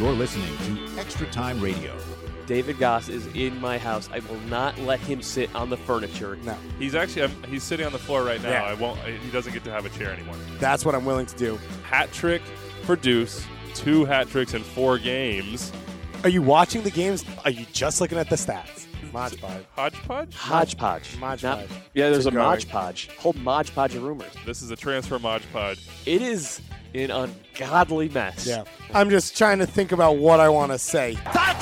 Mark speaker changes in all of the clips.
Speaker 1: You're listening to Extra Time Radio.
Speaker 2: David Goss is in my house. I will not let him sit on the furniture.
Speaker 3: No.
Speaker 4: He's actually he's sitting on the floor right now.
Speaker 3: Yeah.
Speaker 4: He doesn't get to have a chair anymore.
Speaker 3: That's what I'm willing to do.
Speaker 4: Hat trick for Deuce. 2 hat tricks in 4 games.
Speaker 3: Are you watching the games? Are you just looking at the stats? Mod Podge.
Speaker 4: Hodgepodge?
Speaker 2: Hodgepodge.
Speaker 3: Mod
Speaker 2: Not-
Speaker 3: Podge.
Speaker 2: Yeah, there's a
Speaker 3: Keep going.
Speaker 2: Mod Podge. Whole Mod Podge of rumors.
Speaker 4: This is a transfer Mod Podge.
Speaker 2: It is an ungodly mess.
Speaker 3: Yeah. I'm just trying to think about what I want to say.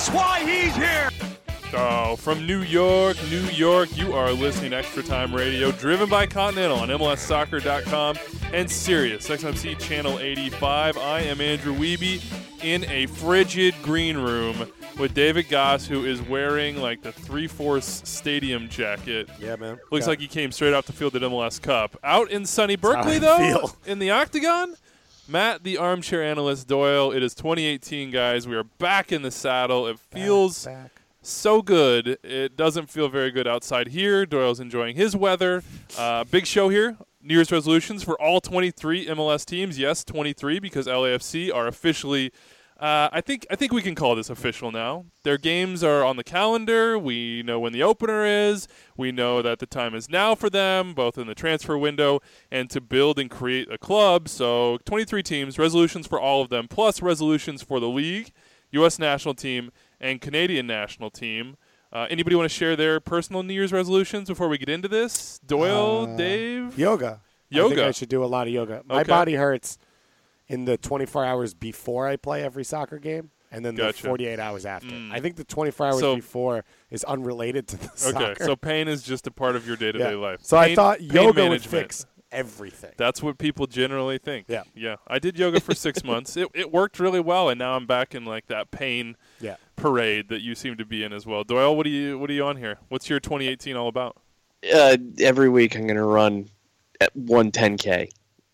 Speaker 4: Oh, from New York, you are listening to Extra Time Radio, driven by Continental on MLSsoccer.com and Sirius XMC Channel 85. I am Andrew Wiebe in a frigid green room with David Goss, who is wearing like the 3/4 stadium jacket.
Speaker 3: Yeah, man.
Speaker 4: Looks like he came straight off the field at MLS Cup. Out in sunny
Speaker 3: how
Speaker 4: Berkeley,
Speaker 3: I
Speaker 4: though,
Speaker 3: feel.
Speaker 4: in the Octagon, Matt, the armchair analyst Doyle. It is 2018, guys. We are back in the saddle. It feels
Speaker 3: back.
Speaker 4: so good. It doesn't feel very good outside here. Doyle's enjoying his weather. Big show here. New Year's resolutions for all 23 MLS teams. Yes, 23 because LAFC are officially. I think we can call this official now. Their games are on the calendar. We know when the opener is. We know that the time is now for them, both in the transfer window and to build and create a club. So 23 teams, resolutions for all of them, plus resolutions for the league, U.S. national team, and Canadian national team. Anybody want to share their personal New Year's resolutions before we get into this? Doyle, Dave?
Speaker 3: Yoga. I think I should do a lot of yoga. My
Speaker 4: Okay.
Speaker 3: body hurts in the 24 hours before I play every soccer game, and then
Speaker 4: Gotcha.
Speaker 3: the 48 hours after. I think the 24 hours
Speaker 4: So-
Speaker 3: before is unrelated to the
Speaker 4: Okay,
Speaker 3: soccer.
Speaker 4: so pain is just a part of your day-to-day
Speaker 3: Yeah.
Speaker 4: life.
Speaker 3: So I
Speaker 4: Pain-
Speaker 3: thought
Speaker 4: pain
Speaker 3: yoga would
Speaker 4: management.
Speaker 3: fix everything.
Speaker 4: That's what people generally think.
Speaker 3: Yeah.
Speaker 4: Yeah. I did yoga for 6 months. It worked really well, and now I'm back in like that pain
Speaker 3: Yeah.
Speaker 4: parade that you seem to be in as well. Doyle, what are you on here? What's your 2018 all about?
Speaker 2: Every week I'm going to run at 110K.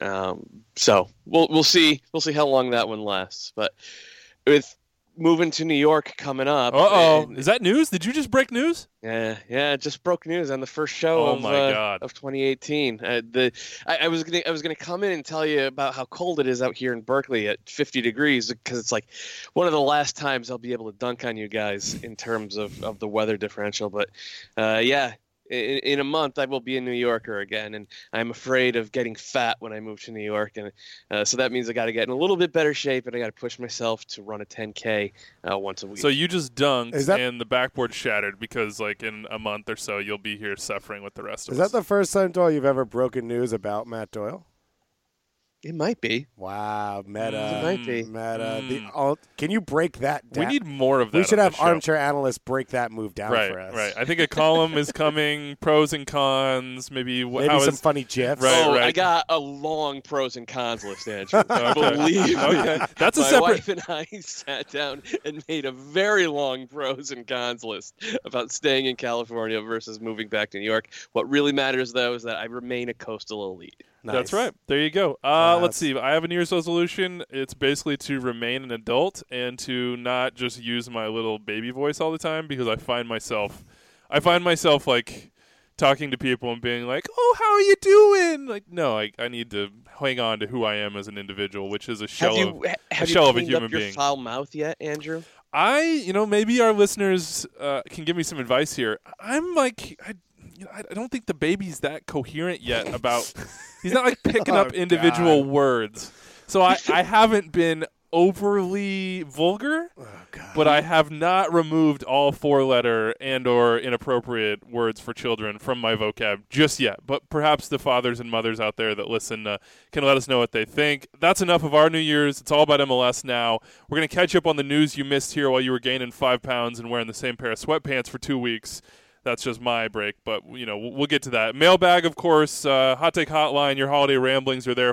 Speaker 2: So we'll see how long that one lasts. But with moving to New York coming up. and-
Speaker 4: Is that news? Did you just break news?
Speaker 2: Yeah, just broke news on the first show
Speaker 4: Oh, my God.
Speaker 2: of 2018. I was gonna come in and tell you about how cold it is out here in Berkeley at 50 degrees because it's like one of the last times I'll be able to dunk on you guys in terms of the weather differential. But yeah. In a month, I will be a New Yorker again, and I'm afraid of getting fat when I move to New York, and so that means I got to get in a little bit better shape, and I got to push myself to run a 10K once a week.
Speaker 4: So you just dunked
Speaker 3: Is that-
Speaker 4: and the backboard shattered because like in a month or so you'll be here suffering with the rest of
Speaker 3: Is
Speaker 4: us.
Speaker 3: that the first time, Doyle, you've ever broken news about Matt Doyle?
Speaker 2: It might be.
Speaker 3: Wow, meta.
Speaker 2: It might be.
Speaker 3: Meta. Can you break that down?
Speaker 4: We need more of that.
Speaker 3: We should
Speaker 4: on
Speaker 3: have
Speaker 4: the show.
Speaker 3: armchair analysts break that move down
Speaker 4: Right,
Speaker 3: for us.
Speaker 4: right. I think a column is coming, pros and cons, maybe
Speaker 3: Maybe
Speaker 4: how
Speaker 3: some
Speaker 4: is
Speaker 3: funny gifs.
Speaker 4: Right,
Speaker 2: I
Speaker 4: right.
Speaker 2: got a long pros and cons list, Andrew. Believe me.
Speaker 4: Okay. That's a
Speaker 2: My
Speaker 4: separate
Speaker 2: wife and I sat down and made a very long pros and cons list about staying in California versus moving back to New York. What really matters, though, is that I remain a coastal elite.
Speaker 4: That's
Speaker 3: Nice.
Speaker 4: right. There you go.
Speaker 3: Nice.
Speaker 4: Let's see. I have a New Year's resolution. It's basically to remain an adult and to not just use my little baby voice all the time because I find myself like talking to people and being like, "Oh, how are you doing?" Like, no, I need to hang on to who I am as an individual, which is a shell of
Speaker 2: Have
Speaker 4: shell
Speaker 2: you
Speaker 4: of a
Speaker 2: cleaned
Speaker 4: human
Speaker 2: up your
Speaker 4: being.
Speaker 2: foul mouth yet, Andrew?
Speaker 4: Maybe our listeners can give me some advice here. I'm like, I don't think the baby's that coherent yet about. He's not like picking up individual words. So I haven't been overly vulgar, but I have not removed all 4-letter and or inappropriate words for children from my vocab just yet. But perhaps the fathers and mothers out there that listen can let us know what they think. That's enough of our New Year's. It's all about MLS now. We're going to catch up on the news you missed here while you were gaining 5 pounds and wearing the same pair of sweatpants for 2 weeks. That's just my break, but, we'll get to that. Mailbag, of course, Hot Take Hotline, your holiday ramblings are there,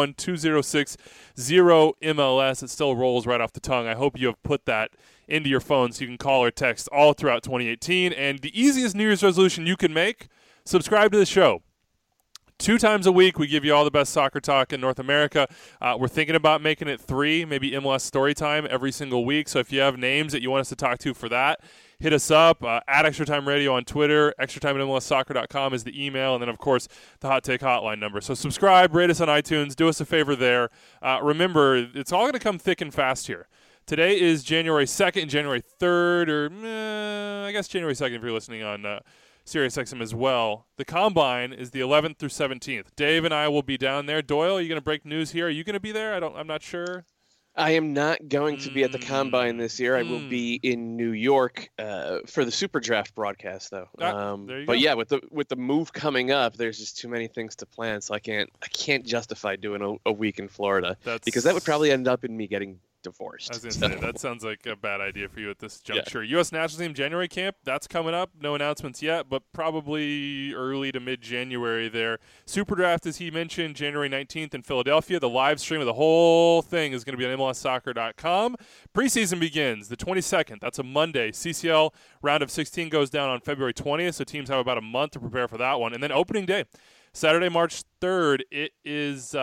Speaker 4: 401-206-0MLS. It still rolls right off the tongue. I hope you have put that into your phone so you can call or text all throughout 2018. And the easiest New Year's resolution you can make, subscribe to the show. 2 times a week, we give you all the best soccer talk in North America. We're thinking about making it 3, maybe MLS story time every single week. So if you have names that you want us to talk to for that, hit us up at Extra Time Radio on Twitter. extratime@mlssoccer.com is the email. And then, of course, the Hot Take Hotline number. So subscribe, rate us on iTunes. Do us a favor there. Remember, it's all going to come thick and fast here. Today is January 2nd and January 3rd, or I guess January 2nd if you're listening on SiriusXM as well. The Combine is the 11th through 17th. Dave and I will be down there. Doyle, are you going to break news here? Are you going to be there? I'm not sure.
Speaker 2: I am not going to be at the Combine this year. I will be in New York for the Super Draft broadcast, though.
Speaker 4: There you go.
Speaker 2: But yeah, with the move coming up, there's just too many things to plan, so I can't justify doing a week in Florida because that would probably end up in me getting divorced.
Speaker 4: I was going to say, that sounds like a bad idea for you at this juncture. Yeah. U.S. National Team January camp, that's coming up. No announcements yet, but probably early to mid-January there. Super Draft, as he mentioned, January 19th in Philadelphia. The live stream of the whole thing is going to be on MLSsoccer.com. Preseason begins the 22nd. That's a Monday. CCL round of 16 goes down on February 20th, so teams have about a month to prepare for that one. And then opening day, Saturday, March 3rd, it is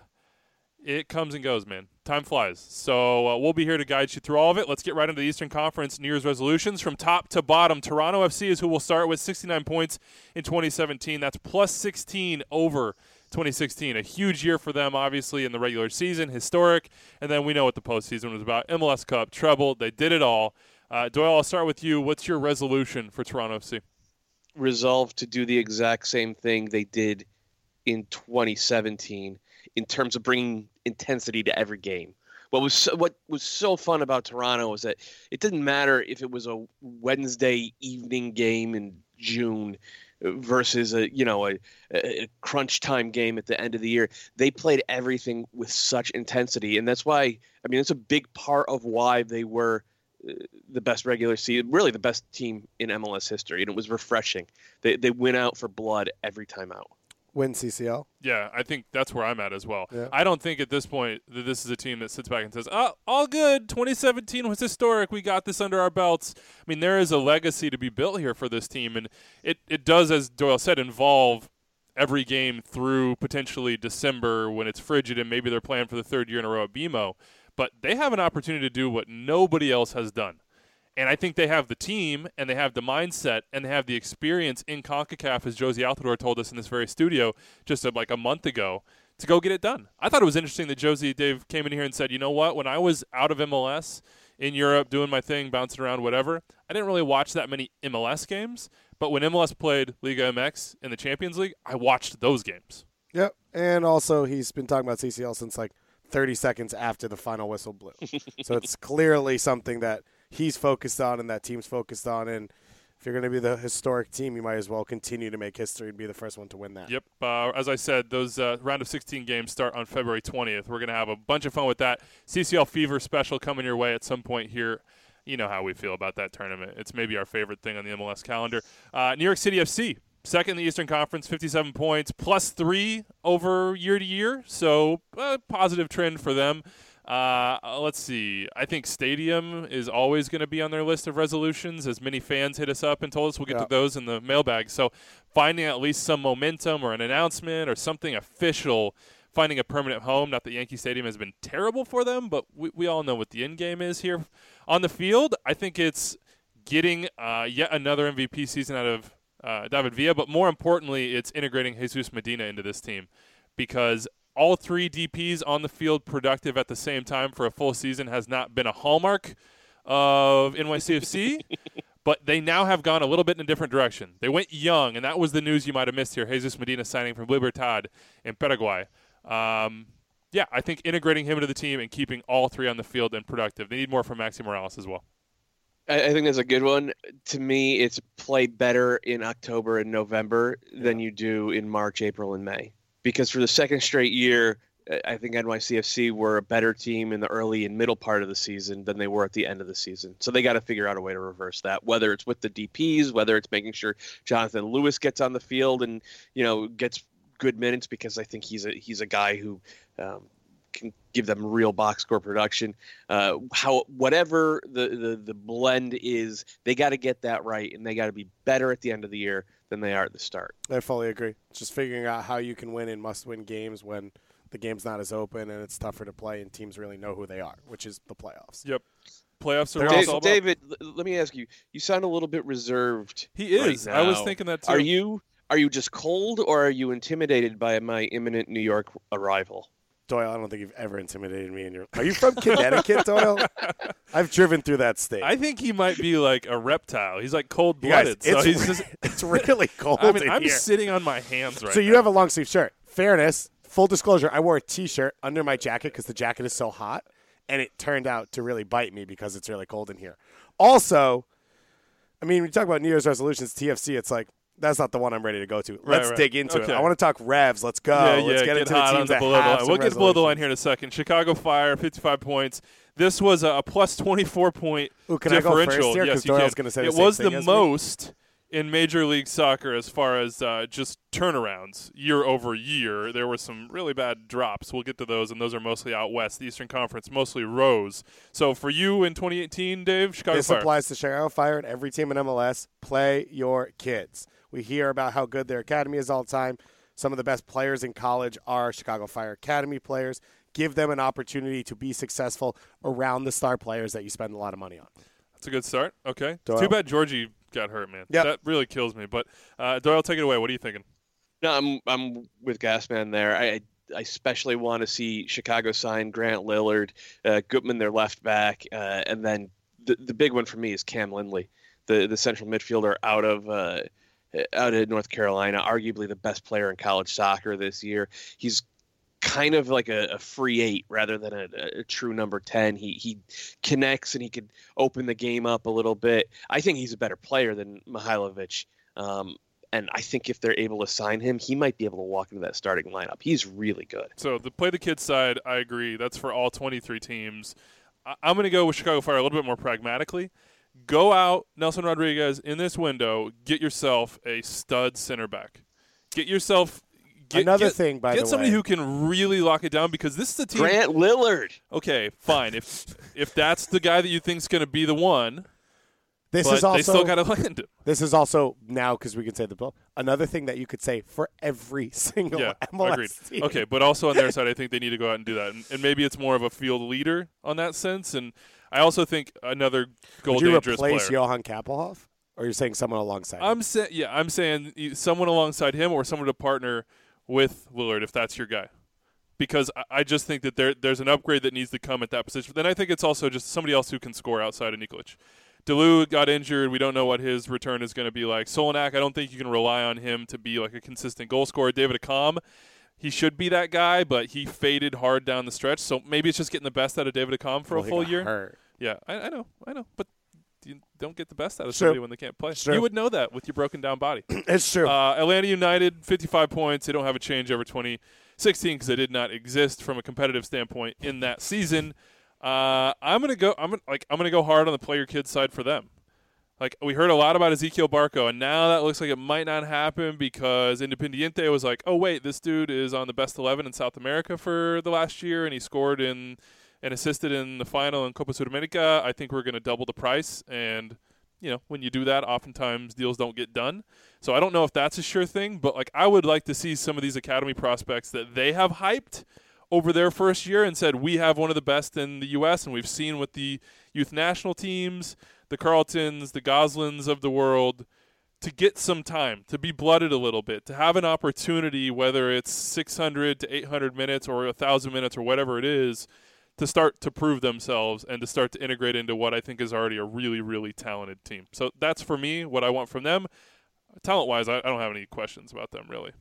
Speaker 4: it comes and goes, man. Time flies. So we'll be here to guide you through all of it. Let's get right into the Eastern Conference New Year's resolutions. From top to bottom, Toronto FC is who we'll start with, 69 points in 2017. That's plus 16 over 2016. A huge year for them, obviously, in the regular season, historic. And then we know what the postseason was about. MLS Cup, treble, they did it all. Doyle, I'll start with you. What's your resolution for Toronto FC?
Speaker 2: Resolve to do the exact same thing they did in 2017 in terms of bringing intensity to every game. What was so fun about Toronto was that it didn't matter if it was a Wednesday evening game in June versus a crunch time game at the end of the year. They played everything with such intensity, and that's why it's a big part of why they were the best regular season, really the best team in MLS history, and it was refreshing. They went out for blood every time out.
Speaker 3: Win CCL?
Speaker 4: Yeah, I think that's where I'm at as well.
Speaker 3: Yeah.
Speaker 4: I don't think at this point that this is a team that sits back and says, oh, all good, 2017 was historic, we got this under our belts. I mean, there is a legacy to be built here for this team, and it does, as Doyle said, involve every game through potentially December when it's frigid and maybe they're playing for the third year in a row at BMO. But they have an opportunity to do what nobody else has done. And I think they have the team, and they have the mindset, and they have the experience in CONCACAF, as Josie Altidore told us in this very studio just like a month ago, to go get it done. I thought it was interesting that Josie Dave came in here and said, you know what, when I was out of MLS in Europe doing my thing, bouncing around, whatever, I didn't really watch that many MLS games. But when MLS played Liga MX in the Champions League, I watched those games.
Speaker 3: Yep. And also he's been talking about CCL since 30 seconds after the final whistle blew. So it's clearly something that he's focused on and that team's focused on. And if you're going to be the historic team, you might as well continue to make history and be the first one to win that.
Speaker 4: Yep. As I said, those round of 16 games start on February 20th. We're going to have a bunch of fun with that. CCL Fever special coming your way at some point here. You know how we feel about that tournament. It's maybe our favorite thing on the MLS calendar. New York City FC, second in the Eastern Conference, 57 points, plus 3 over year to year. So positive trend for them. Let's see. I think stadium is always going to be on their list of resolutions, as many fans hit us up and told us. We'll get to those in the mailbag. So finding at least some momentum or an announcement or something official, finding a permanent home. Not that Yankee Stadium has been terrible for them, but we all know what the end game is here. On the field, I think it's getting yet another MVP season out of David Villa, but more importantly, it's integrating Jesus Medina into this team, because all 3 DPs on the field productive at the same time for a full season has not been a hallmark of NYCFC, but they now have gone a little bit in a different direction. They went young, and that was the news you might have missed here. Jesus Medina signing from Libertad in Paraguay. I think integrating him into the team and keeping all 3 on the field and productive. They need more from Maxi Morales as well.
Speaker 2: I think that's a good one. To me, it's play better in October and November than you do in March, April, and May. Because for the second straight year, I think NYCFC were a better team in the early and middle part of the season than they were at the end of the season. So they got to figure out a way to reverse that, whether it's with the DPs, whether it's making sure Jonathan Lewis gets on the field and, gets good minutes, because I think he's a guy who can give them real box score production. Whatever the blend is, they got to get that right, and they got to be better at the end of the year than they are at the start.
Speaker 3: I fully agree. It's just figuring out how you can win in must-win games when the game's not as open and it's tougher to play and teams really know who they are, which is the playoffs.
Speaker 4: Yep. Playoffs are
Speaker 2: David, let me ask you. You sound a little bit reserved.
Speaker 4: He is.
Speaker 2: Right now.
Speaker 4: I was thinking that too.
Speaker 2: Are you just cold, or are you intimidated by my imminent New York arrival?
Speaker 3: Doyle, I don't think you've ever intimidated me. Are you from Connecticut, Doyle? I've driven through that state.
Speaker 4: I think he might be like a reptile. He's like cold-blooded.
Speaker 3: You guys,
Speaker 4: so he's just.
Speaker 3: It's really cold.
Speaker 4: I mean,
Speaker 3: in
Speaker 4: I'm
Speaker 3: here.
Speaker 4: sitting on my hands right
Speaker 3: So you
Speaker 4: now.
Speaker 3: have a long sleeve shirt. Fairness, full disclosure, I wore a T-shirt under my jacket because the jacket is so hot, and it turned out to really bite me because it's really cold in here. Also, I mean, when you talk about New Year's resolutions, TFC, it's like, that's not the one I'm ready to go to. Let's dig into it. I want to talk revs. Let's go. Let's get into
Speaker 4: hot
Speaker 3: the
Speaker 4: on
Speaker 3: teams
Speaker 4: the
Speaker 3: that
Speaker 4: below the
Speaker 3: have
Speaker 4: line.
Speaker 3: some
Speaker 4: We'll get below the line
Speaker 3: resolutions.
Speaker 4: here in a second. Chicago Fire, 55 points. This was a plus 24-point
Speaker 3: Can I go
Speaker 4: differential.
Speaker 3: first here?
Speaker 4: Yes,
Speaker 3: Because
Speaker 4: you
Speaker 3: Doyle's
Speaker 4: can.
Speaker 3: going to say
Speaker 4: It
Speaker 3: the same
Speaker 4: was
Speaker 3: thing
Speaker 4: the
Speaker 3: as me.
Speaker 4: most in Major League Soccer as far as just turnarounds year over year. There were some really bad drops. We'll get to those, and those are mostly out west. The Eastern Conference mostly rose. So for you in 2018, Dave, Chicago
Speaker 3: This
Speaker 4: Fire.
Speaker 3: applies to Chicago Fire and every team in MLS. Play your kids. We hear about how good their academy is all the time. Some of the best players in college are Chicago Fire Academy players. Give them an opportunity to be successful around the star players that you spend a lot of money on.
Speaker 4: That's a good start. Okay.
Speaker 3: Doyle?
Speaker 4: Too bad Georgie got hurt, man.
Speaker 3: Yep.
Speaker 4: That really kills me. But Doyle, take it away. What are you thinking?
Speaker 2: No, I'm with Gasman there. I especially want to see Chicago sign Grant Lillard, Gutman, their left back, and then the big one for me is Cam Lindley, the central midfielder out of North Carolina, arguably the best player in college soccer this year. He's kind of like a free 8 rather than a true number 10. He connects and he could open the game up a little bit. I think he's a better player than Mihailovic. And I think if they're able to sign him, he might be able to walk into that starting lineup. He's really good.
Speaker 4: So the play the kids side, I agree. That's for all 23 teams. I'm going to go with Chicago Fire a little bit more pragmatically. Go out, Nelson Rodriguez, in this window, get yourself a stud center back. Get yourself
Speaker 3: Another thing, by the way.
Speaker 4: Get somebody who can really lock it down because this is a team.
Speaker 2: Grant Lillard.
Speaker 4: Okay, fine. If that's the guy that you think is going to be the one,
Speaker 3: This
Speaker 4: but
Speaker 3: is also,
Speaker 4: they still got to land him.
Speaker 3: This is also now, because we can say the bill, another thing that you could say for every single MLS
Speaker 4: agreed.
Speaker 3: team.
Speaker 4: Okay, but also on their side, I think they need to go out and do that. And maybe it's more of a field leader on that sense. And I also think another goal
Speaker 3: Would you
Speaker 4: dangerous
Speaker 3: replace
Speaker 4: player.
Speaker 3: Johan Kappelhoff? Or you're saying someone alongside him?
Speaker 4: I'm saying someone alongside him or someone to partner with Lillard if that's your guy. Because I just think that there's an upgrade that needs to come at that position. Then I think it's also just somebody else who can score outside of Nikolic. Delu got injured. We don't know what his return is going to be like. Solanak, I don't think you can rely on him to be like a consistent goal scorer. David Accam, he should be that guy, but he faded hard down the stretch. So maybe it's just getting the best out of David Accam for a full year.
Speaker 3: Hurt.
Speaker 4: Yeah, I know. But you don't get the best out of
Speaker 3: Sure.
Speaker 4: somebody when they can't play.
Speaker 3: Sure.
Speaker 4: You would know that with your broken down body.
Speaker 3: It's true.
Speaker 4: Atlanta United, 55 points. They don't have a change over 2016 because they did not exist from a competitive standpoint in that season. I'm gonna go hard on the player kids side for them. Like we heard a lot about Ezequiel Barco, and now that looks like it might not happen because Independiente was like, oh wait, this dude is on the best 11 in South America for the last year, and he scored and assisted in the final in Copa Sudamericana. I think we're going to double the price, and when you do that, oftentimes deals don't get done. So I don't know if that's a sure thing, but like I would like to see some of these academy prospects that they have hyped over their first year and said, we have one of the best in the U.S., and we've seen with the youth national teams, the Carltons, the Goslins of the world, to get some time, to be blooded a little bit, to have an opportunity, whether it's 600 to 800 minutes or 1,000 minutes or whatever it is, to start to prove themselves and to start to integrate into what I think is already a really, really talented team. So that's, for me, what I want from them. Talent-wise, I don't have any questions about them, really.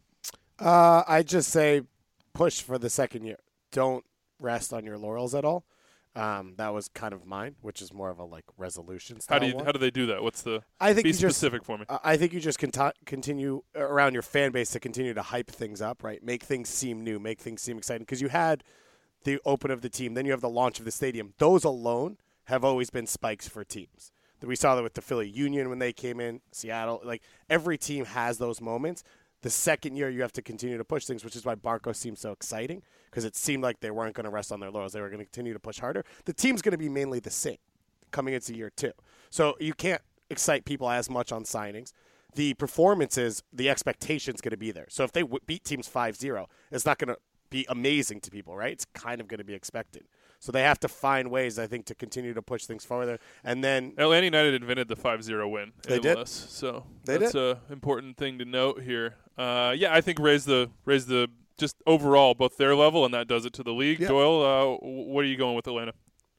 Speaker 3: I just say push for the second year. Don't rest on your laurels at all. That was kind of mine, which is more of a resolution style.
Speaker 4: How do they do that? What's the?
Speaker 3: I think
Speaker 4: be
Speaker 3: you
Speaker 4: specific for me.
Speaker 3: I think you just continue around your fan base to continue to hype things up, right? Make things seem new, make things seem exciting. Because you had the open of the team, then you have the launch of the stadium. Those alone have always been spikes for teams. We saw that with the Philly Union when they came in, Seattle. Like every team has those moments. The second year, you have to continue to push things, which is why Barco seems so exciting, because it seemed like they weren't going to rest on their laurels. They were going to continue to push harder. The team's going to be mainly the same coming into year two. So you can't excite people as much on signings. The performances, the expectation's going to be there. So if they beat teams 5-0, it's not going to be amazing to people, right? It's kind of going to be expected. So they have to find ways, I think, to continue to push things forward. And then
Speaker 4: Atlanta United invented the 5-0 win.
Speaker 3: They did.
Speaker 4: So
Speaker 3: They
Speaker 4: that's
Speaker 3: did.
Speaker 4: an important thing to note here. I think raise the just overall, both their level and that does it to the league.
Speaker 3: Yep.
Speaker 4: Doyle, what are you going with Atlanta?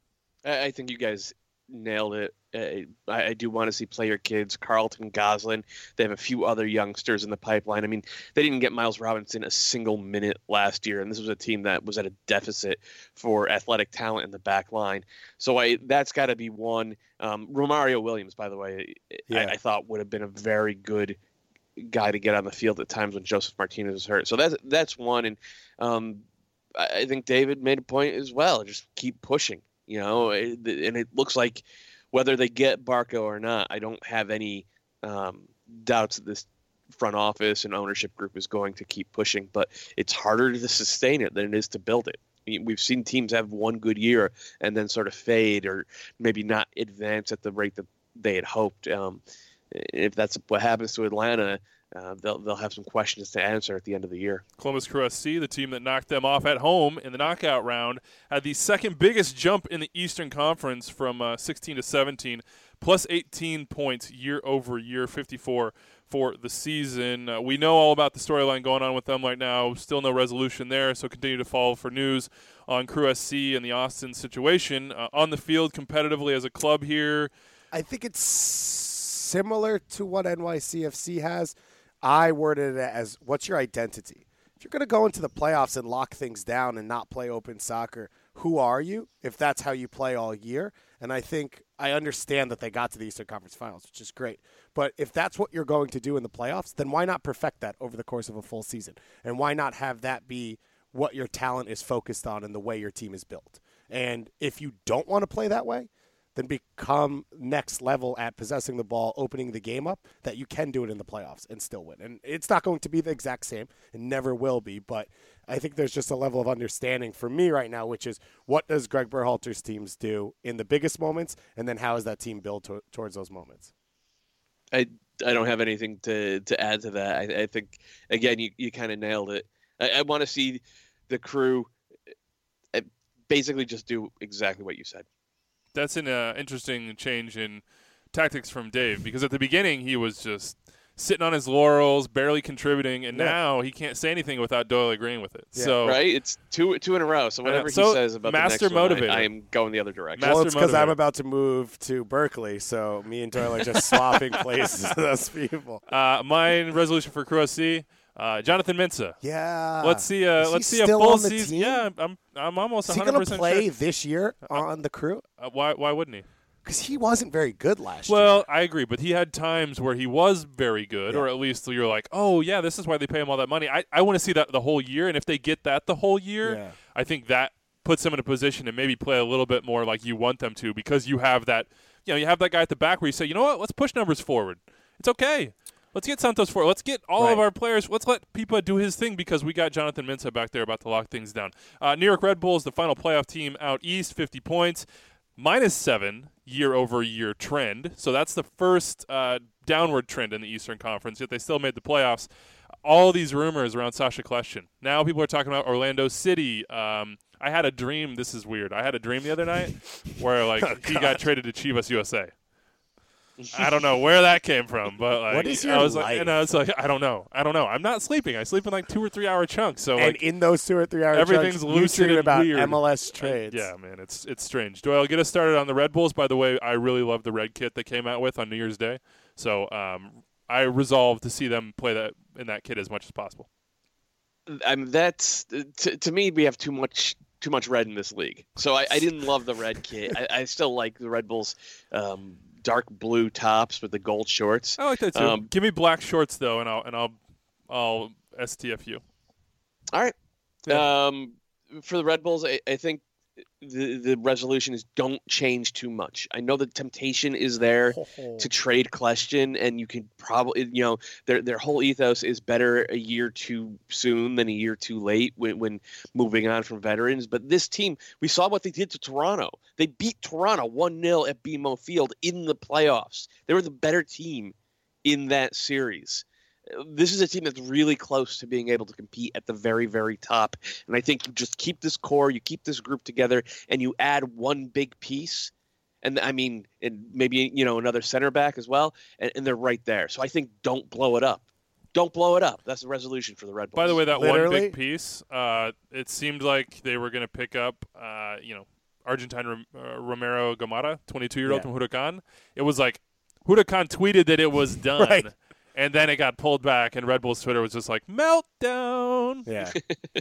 Speaker 2: I think you guys nailed it. I do want to see player kids, Carlton, Goslin. They have a few other youngsters in the pipeline. I mean, they didn't get Miles Robinson a single minute last year, and this was a team that was at a deficit for athletic talent in the back line. So that's got to be one. Romario Williams, by the way, I thought would have been a very good guy to get on the field at times when Joseph Martinez was hurt. So that's one. And I think David made a point as well. Just keep pushing. And it looks like whether they get Barco or not, I don't have any doubts that this front office and ownership group is going to keep pushing. But it's harder to sustain it than it is to build it. We've seen teams have one good year and then sort of fade or maybe not advance at the rate that they had hoped. If that's what happens to Atlanta, they'll have some questions to answer at the end of the year.
Speaker 4: Columbus Crew SC, the team that knocked them off at home in the knockout round, had the second biggest jump in the Eastern Conference from 16 to 17, plus 18 points year over year, 54 for the season. We know all about the storyline going on with them right now. Still no resolution there, so continue to follow for news on Crew SC and the Austin situation. On the field competitively as a club here.
Speaker 3: I think it's similar to what NYCFC has. I worded it as, what's your identity? If you're going to go into the playoffs and lock things down and not play open soccer, who are you if that's how you play all year? And I think I understand that they got to the Eastern Conference Finals, which is great. But if that's what you're going to do in the playoffs, then why not perfect that over the course of a full season? And why not have that be what your talent is focused on and the way your team is built? And if you don't want to play that way, then become next level at possessing the ball, opening the game up, that you can do it in the playoffs and still win. And it's not going to be the exact same. It never will be. But I think there's just a level of understanding for me right now, which is what does Greg Berhalter's teams do in the biggest moments, and then how is that team built towards those moments?
Speaker 2: I don't have anything to add to that. I think, again, you kind of nailed it. I want to see the Crew basically just do exactly what you said.
Speaker 4: That's an interesting change in tactics from Dave, because at the beginning he was just sitting on his laurels, barely contributing, and now he can't say anything without Doyle agreeing with it.
Speaker 3: Yeah.
Speaker 4: So
Speaker 2: right, it's two in a row. So whatever he says about
Speaker 4: master
Speaker 2: the next
Speaker 4: motivator.
Speaker 2: one, I am going the other direction.
Speaker 3: Well, it's because I'm about to move to Berkeley, so me and Doyle are just swapping places with those people.
Speaker 4: My resolution for Crew SC, Jonathan Mensah.
Speaker 3: Yeah.
Speaker 4: Let's see a full season. Yeah, I'm almost 100%
Speaker 3: sure. Is he going to play
Speaker 4: sure.
Speaker 3: this year on the Crew?
Speaker 4: Why wouldn't he?
Speaker 3: Because he wasn't very good last year.
Speaker 4: Well, I agree, but he had times where he was very good, or at least you're like, oh, yeah, this is why they pay him all that money. I want to see that the whole year, and if they get that the whole year, I think that puts them in a position to maybe play a little bit more like you want them to, because you have that, you have that guy at the back where you say, you know what, let's push numbers forward. It's okay. Let's get Santos forward. Let's get all of our players. Let's let Pipa do his thing, because we got Jonathan Mensah back there about to lock things down. New York Red Bulls, the final playoff team out east, 50 points. -7 year-over-year trend. So that's the first downward trend in the Eastern Conference, yet they still made the playoffs. All these rumors around Sasha Kljestan. Now people are talking about Orlando City. I had a dream. This is weird. I had a dream the other night where he got traded to Chivas USA. I don't know where that came from, but
Speaker 3: what is your
Speaker 4: I was
Speaker 3: life?
Speaker 4: I was like, I don't know. I'm not sleeping. I sleep in 2 or 3 hour chunks. So
Speaker 3: and in those 2 or 3 hour
Speaker 4: everything's
Speaker 3: chunks,
Speaker 4: lucid
Speaker 3: you tweet
Speaker 4: and
Speaker 3: about
Speaker 4: weird.
Speaker 3: MLS trades.
Speaker 4: Yeah, man, it's strange. Doyle, get us started on the Red Bulls. By the way, I really love the red kit they came out with on New Year's Day. So I resolved to see them play that in that kit as much as possible.
Speaker 2: That's to me, we have too much red in this league. So I didn't love the red kit. I still like the Red Bulls. Dark blue tops with the gold shorts.
Speaker 4: I like that too. Give me black shorts though, and I'll STF you.
Speaker 2: All right.
Speaker 3: Yeah.
Speaker 2: For the Red Bulls, I think the resolution is don't change too much. I know the temptation is there to trade Kljestan, and you can probably, their whole ethos is better a year too soon than a year too late when moving on from veterans. But this team, we saw what they did to Toronto. They beat Toronto 1-0 at BMO Field in the playoffs. They were the better team in that series. This is a team that's really close to being able to compete at the very, very top. And I think you just keep this core, you keep this group together, and you add one big piece. And I mean, and maybe, another center back as well. And they're right there. So I think don't blow it up. don't blow it up. That's the resolution for the Red Bulls.
Speaker 4: By the way, that
Speaker 3: Literally?
Speaker 4: one big piece, it seemed like they were going to pick up, Argentine Romero Gomara, 22-year-old from Huracan. It was like Huracan tweeted that it was done,
Speaker 3: Right.
Speaker 4: and then it got pulled back, and Red Bull's Twitter was just like, meltdown.
Speaker 3: Yeah.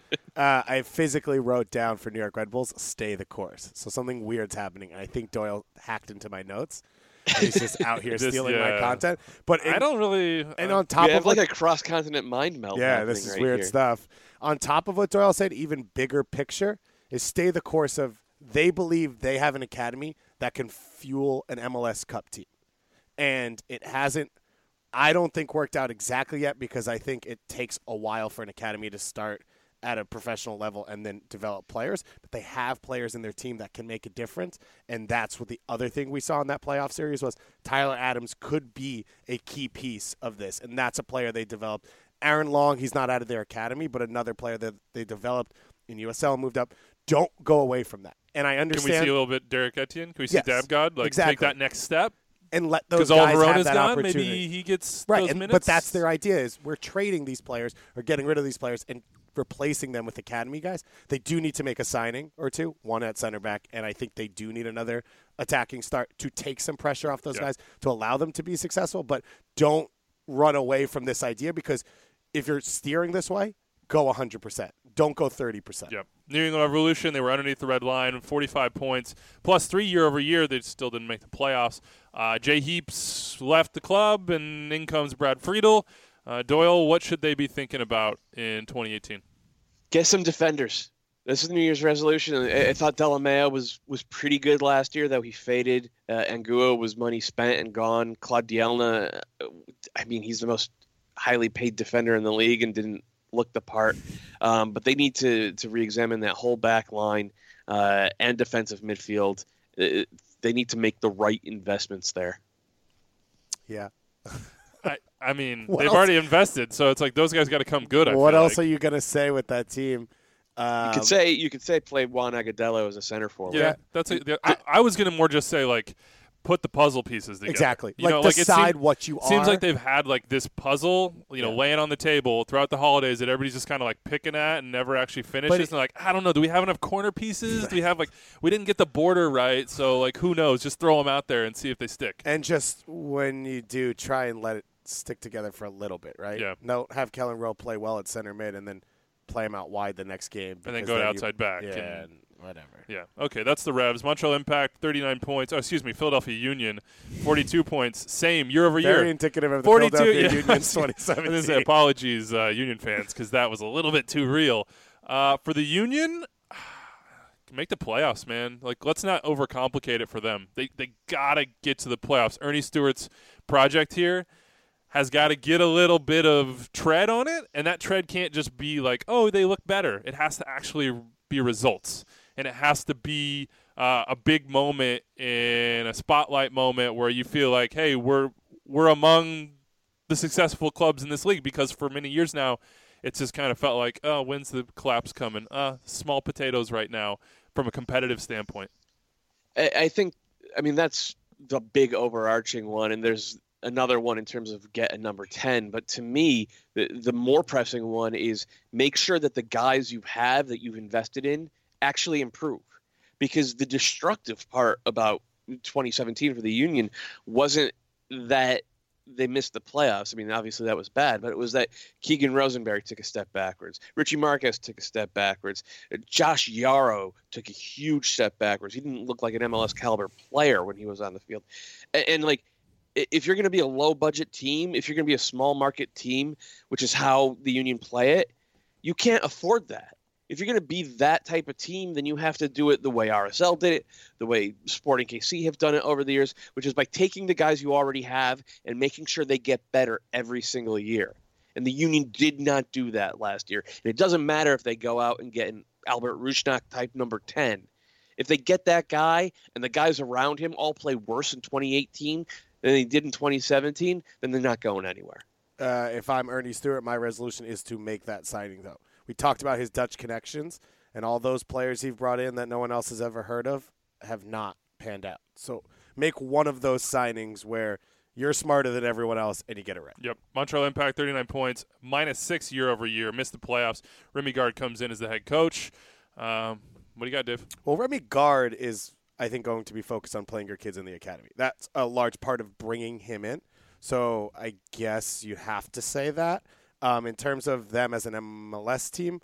Speaker 3: I physically wrote down for New York Red Bulls, stay the course. So something weird's happening. And I think Doyle hacked into my notes. And he's just out here stealing my content. But
Speaker 4: I don't really.
Speaker 3: And on top
Speaker 2: we have
Speaker 3: of
Speaker 2: like a cross-continent mind meld.
Speaker 3: yeah, this is
Speaker 2: right
Speaker 3: weird
Speaker 2: here.
Speaker 3: stuff. On top of what Doyle said, even bigger picture is stay the course of they believe they have an academy that can fuel an MLS Cup team. And it hasn't, I don't think, worked out exactly yet because I think it takes a while for an academy to start at a professional level and then develop players. But they have players in their team that can make a difference. And that's what the other thing we saw in that playoff series was Tyler Adams could be a key piece of this. And that's a player they developed. Aaron Long, he's not out of their academy, but another player that they developed in USL and moved up. Don't go away from that. And I understand.
Speaker 4: Can we see a little bit Derek Etienne? Can we see
Speaker 3: Yes,
Speaker 4: Dabgod? Like,
Speaker 3: exactly.
Speaker 4: take that next step?
Speaker 3: And let those
Speaker 4: Because all
Speaker 3: guys have
Speaker 4: Verona's
Speaker 3: that
Speaker 4: gone,
Speaker 3: opportunity.
Speaker 4: maybe he gets
Speaker 3: Right,
Speaker 4: those
Speaker 3: and,
Speaker 4: minutes.
Speaker 3: but that's their idea is we're trading these players or getting rid of these players and replacing them with academy guys. They do need to make a signing or two, one at center back, and I think they do need another attacking start to take some pressure off those guys to allow them to be successful. But don't run away from this idea because if you're steering this way, go 100%. Don't go 30%.
Speaker 4: Yep. New England Revolution, they were underneath the red line, 45 points, plus 3 year-over-year. They still didn't make the playoffs. Jay Heaps left the club, and in comes Brad Friedel. Doyle, what should they be thinking about in 2018?
Speaker 2: Get some defenders. This is New Year's resolution. I thought Delamea was pretty good last year, though he faded. Angulo was money spent and gone. Claude Dielna, I mean, he's the most highly paid defender in the league and didn't look the part. But they need to re-examine that whole back line and defensive midfield. They need to make the right investments there.
Speaker 3: Yeah.
Speaker 4: I mean,
Speaker 3: What
Speaker 4: they've
Speaker 3: else?
Speaker 4: already invested, so it's like those guys got to come good.
Speaker 3: What
Speaker 4: feel
Speaker 3: else
Speaker 4: like.
Speaker 3: are you going to say with that team?
Speaker 2: You could say play Juan Agadello as a center forward.
Speaker 4: Yeah, that's I was going to more just say, like, put the puzzle pieces together.
Speaker 3: Exactly.
Speaker 4: You know,
Speaker 3: decide
Speaker 4: it
Speaker 3: what you are.
Speaker 4: seems like they've had, like, this puzzle, laying on the table throughout the holidays that everybody's just kind of, like, picking at and never actually finishes. And they're like, I don't know, do we have enough corner pieces? Do we have, like, we didn't get the border right, so, like, who knows? Just throw them out there and see if they stick.
Speaker 3: And just when you do, try and let it stick together for a little bit, right?
Speaker 4: Yeah.
Speaker 3: Don't have Kellen Rowe play well at center mid and then play him out wide the next game.
Speaker 4: And then
Speaker 3: because
Speaker 4: go to
Speaker 3: you-
Speaker 4: outside back.
Speaker 3: Yeah,
Speaker 4: and-
Speaker 3: and whatever.
Speaker 4: Yeah. Okay, that's the Revs. Montreal Impact, 39 points. Oh, excuse me, Philadelphia Union, 42 points. Same year over year.
Speaker 3: Very indicative of the
Speaker 4: 42,
Speaker 3: Philadelphia
Speaker 4: yeah.
Speaker 3: Union's
Speaker 4: I was gonna say
Speaker 3: 2017.
Speaker 4: apologies, Union fans, because that was a little bit too real. For the Union, make the playoffs, man. Like, let's not overcomplicate it for them. They gotta get to the playoffs. Ernie Stewart's project here has got to get a little bit of tread on it, and that tread can't just be like, oh, they look better. It has to actually be results, and it has to be a big moment in a spotlight moment where you feel like, hey, we're among the successful clubs in this league, because for many years now, it's just kind of felt like, oh, when's the collapse coming? Small potatoes right now from a competitive standpoint.
Speaker 2: I think, that's the big overarching one, and there's another one in terms of get a number 10. But to me, the more pressing one is make sure that the guys you have that you've invested in actually improve. Because the destructive part about 2017 for the Union wasn't that they missed the playoffs. Obviously that was bad, but it was that Keegan Rosenberg took a step backwards. Richie Marquez took a step backwards. Josh Yarrow took a huge step backwards. He didn't look like an MLS caliber player when he was on the field. And like, if you're going to be a low-budget team, if you're going to be a small-market team, which is how the Union play it, you can't afford that. If you're going to be that type of team, then you have to do it the way RSL did it, the way Sporting KC have done it over the years, which is by taking the guys you already have and making sure they get better every single year. And the Union did not do that last year. And it doesn't matter if they go out and get an Albert Rusnak type number 10. If they get that guy and the guys around him all play worse in 2018 than they did in 2017, then they're not going anywhere.
Speaker 3: If I'm Ernie Stewart, my resolution is to make that signing, though. We talked about his Dutch connections, and all those players he brought in that no one else has ever heard of have not panned out. So make one of those signings where You're smarter than everyone else, and you get it right.
Speaker 4: Yep. Montreal Impact, 39 points, -6 year-over-year. Missed the playoffs. Remy Gard comes in as the head coach. What do you got, Dave?
Speaker 3: Well, Remy Gard is, I think, going to be focused on playing your kids in the academy. That's a large part of bringing him in. So I guess you have to say that. In terms of them as an MLS team,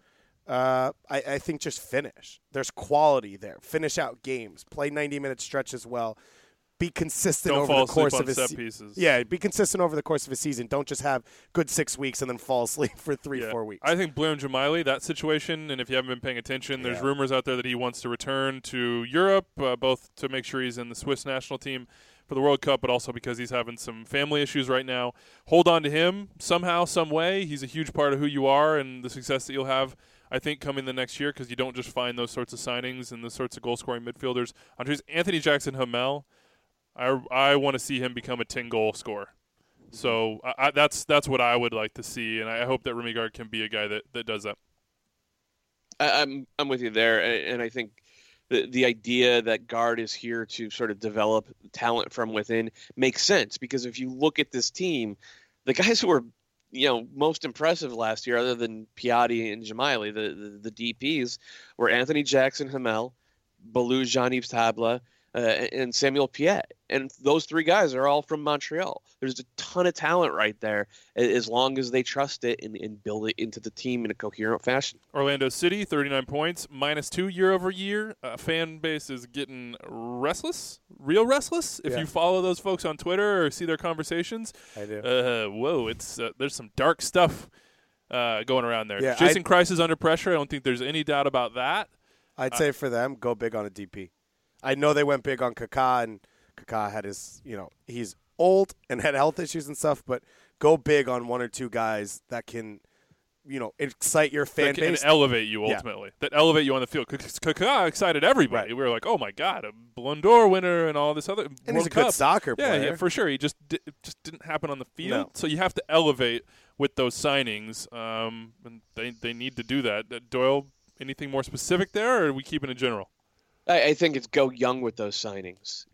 Speaker 3: I think just finish. There's quality there. Finish out games. Play 90-minute stretches well. Be consistent over the course of his season. Yeah, be consistent over the course of a season. Don't just have good 6 weeks and then fall asleep for 3-4 weeks.
Speaker 4: I think Blum Jamaili, that situation, and if you haven't been paying attention, there's rumors out there that he wants to return to Europe, both to make sure he's in the Swiss national team for the World Cup, but also because he's having some family issues right now. Hold on to him somehow, some way. He's a huge part of who you are and the success that you'll have, I think, coming the next year, because you don't just find those sorts of signings and those sorts of goal-scoring midfielders. Anthony Jackson Hamel, I want to see him become a 10-goal scorer. So that's what I would like to see, and I hope that Remy Gard can be a guy that does that.
Speaker 2: I'm with you there, and I think the idea that Gard is here to sort of develop talent from within makes sense, because if you look at this team, the guys who were most impressive last year, other than Piatti and Jamaili, the DPs, were Anthony Jackson Hamel, Balou Jean-Yves Tabla, and Samuel Piet. And those three guys are all from Montreal. There's a ton of talent right there, as long as they trust it and build it into the team in a coherent fashion.
Speaker 4: Orlando City, 39 points, -2 year-over-year. Fan base is getting real restless. If you follow those folks on Twitter or see their conversations,
Speaker 3: I do.
Speaker 4: It's there's some dark stuff going around there.
Speaker 3: Yeah,
Speaker 4: Jason Kreis is under pressure. I don't think there's any doubt about that.
Speaker 3: I'd say for them, go big on a DP. I know they went big on Kaká, and Kaká had his, he's old and had health issues and stuff, but go big on one or two guys that can, excite your fan base.
Speaker 4: And elevate you ultimately. That elevate you on the field. Kaká excited everybody. Right. We were like, oh my God, a Ballon d'Or winner and all this other
Speaker 3: and
Speaker 4: World
Speaker 3: he's a
Speaker 4: Cup.
Speaker 3: good soccer player.
Speaker 4: Yeah, for sure. He just didn't happen on the field.
Speaker 3: No.
Speaker 4: So you have to elevate with those signings, and they need to do that. Doyle, anything more specific there, or are we keeping it general?
Speaker 2: I think it's go young with those signings.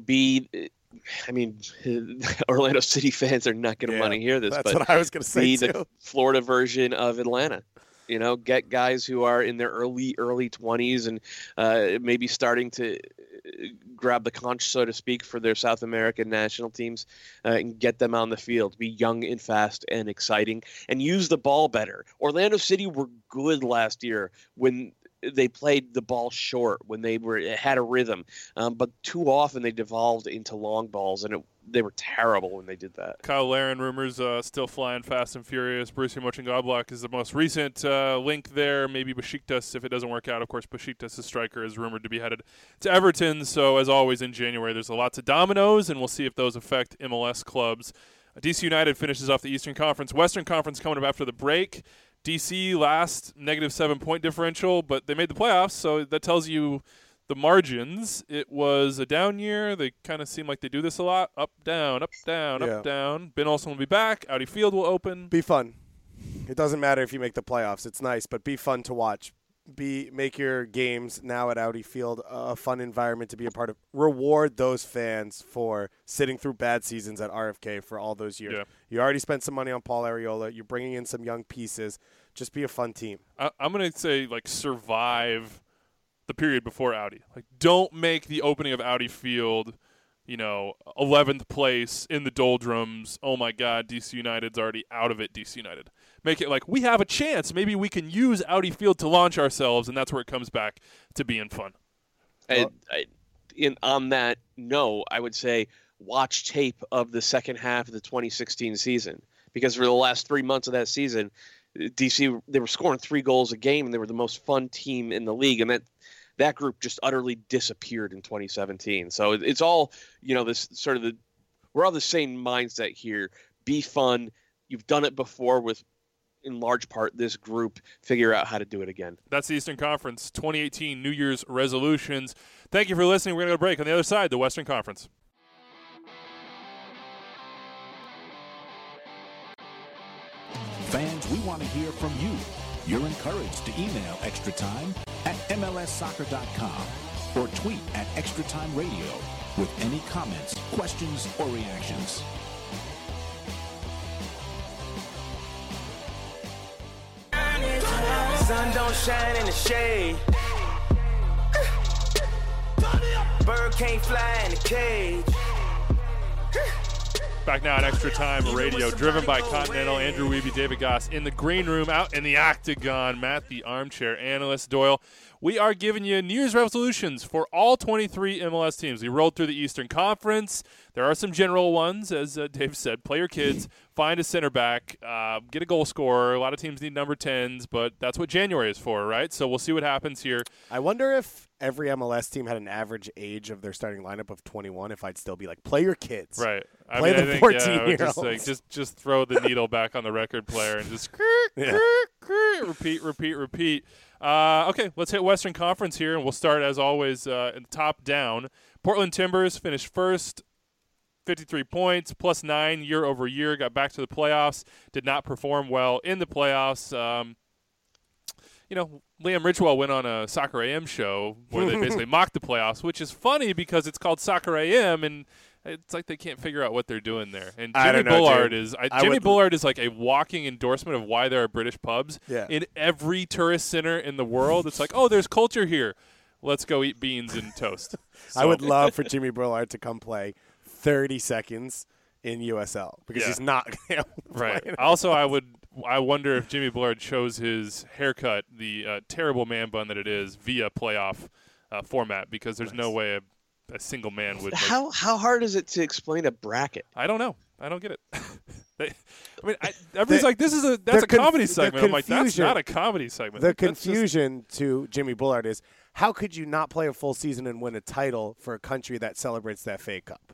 Speaker 2: Orlando City fans are not going to want to hear this.
Speaker 3: That's
Speaker 2: but
Speaker 3: what I was going to say,
Speaker 2: be
Speaker 3: too.
Speaker 2: the Florida version of Atlanta. Get guys who are in their early 20s and maybe starting to grab the conch, so to speak, for their South American national teams and get them on the field. Be young and fast and exciting and use the ball better. Orlando City were good last year when they played the ball short, when they had a rhythm, but too often they devolved into long balls, and they were terrible when they did that.
Speaker 4: Kyle Larin rumors still flying fast and furious. Borussia Mönchengladbach is the most recent link there. Maybe Besiktas, if it doesn't work out. Of course, Besiktas' striker is rumored to be headed to Everton. So, as always, in January, there's lots of dominoes, and we'll see if those affect MLS clubs. DC United finishes off the Eastern Conference. Western Conference coming up after the break. DC last -7 point differential, but they made the playoffs, so that tells you the margins. It was a down year. They kind of seem like they do this a lot. Up, down, up, down, up, down. Ben Olsen will be back. Audi Field will open.
Speaker 3: Be fun. It doesn't matter if you make the playoffs. It's nice, but be fun to watch. Make your games now at Audi Field a fun environment to be a part of. Reward those fans for sitting through bad seasons at RFK for all those years.
Speaker 4: Yeah.
Speaker 3: You already spent some money on Paul Arriola. You're bringing in some young pieces. Just be a fun team.
Speaker 4: I'm going to say, survive the period before Audi. Don't make the opening of Audi Field, 11th place in the doldrums. Oh, my God, DC United's already out of it, DC United. Make it we have a chance. Maybe we can use Audi Field to launch ourselves, and that's where it comes back to being fun.
Speaker 2: On that note, I would say watch tape of the second half of the 2016 season, because for the last 3 months of that season, DC, they were scoring 3 goals a game, and they were the most fun team in the league, and that group just utterly disappeared in 2017. So it's all, this sort of we're all the same mindset here. Be fun. You've done it before with, in large part, this group. Figure out how to do it again.
Speaker 4: That's the Eastern Conference 2018 New Year's resolutions. Thank you for listening. We're going to go to break. On the other side, the Western Conference.
Speaker 1: Fans, we want to hear from you. You're encouraged to email Extra Time at MLSsoccer.com or tweet at Extra Time Radio with any comments, questions, or reactions.
Speaker 5: Sun don't shine in the shade. Bird can't fly in the cage.
Speaker 4: Back now on Extra Time Radio, driven by Continental, Andrew Wiebe, David Goss in the green room, out in the octagon, Matt the armchair analyst, Doyle. We are giving you New Year's resolutions for all 23 MLS teams. We rolled through the Eastern Conference. There are some general ones, as Dave said. Play your kids, find a center back, get a goal scorer. A lot of teams need number 10s, but that's what January is for, right? So we'll see what happens here.
Speaker 3: I wonder if every MLS team had an average age of their starting lineup of 21, if I'd still be like, play your kids.
Speaker 4: Right.
Speaker 3: Play the 14-year-olds.
Speaker 4: Just throw the needle back on the record player and just repeat. Okay, let's hit Western Conference here, and we'll start, as always, top down. Portland Timbers finished first, 53 points, plus 9 year over year, got back to the playoffs, did not perform well in the playoffs. Liam Ridgewell went on a Soccer AM show where they basically mocked the playoffs, which is funny because it's called Soccer AM, and it's like they can't figure out what they're doing there. And Jimmy Bullard is like a walking endorsement of why there are British pubs in every tourist center in the world. It's like, oh, there's culture here. Let's go eat beans and toast. So.
Speaker 3: I would love for Jimmy Bullard to come play 30 seconds in USL because he's not going to
Speaker 4: right. Also, I wonder if Jimmy Bullard chose his haircut, the terrible man bun that it is, via playoff format, because there's no way a single man would.
Speaker 2: How hard is it to explain a bracket?
Speaker 4: I don't know. I don't get it. Everybody's like, that's a comedy segment. I'm like, that's not a comedy segment.
Speaker 3: The confusion to Jimmy Bullard is, how could you not play a full season and win a title for a country that celebrates the FA Cup?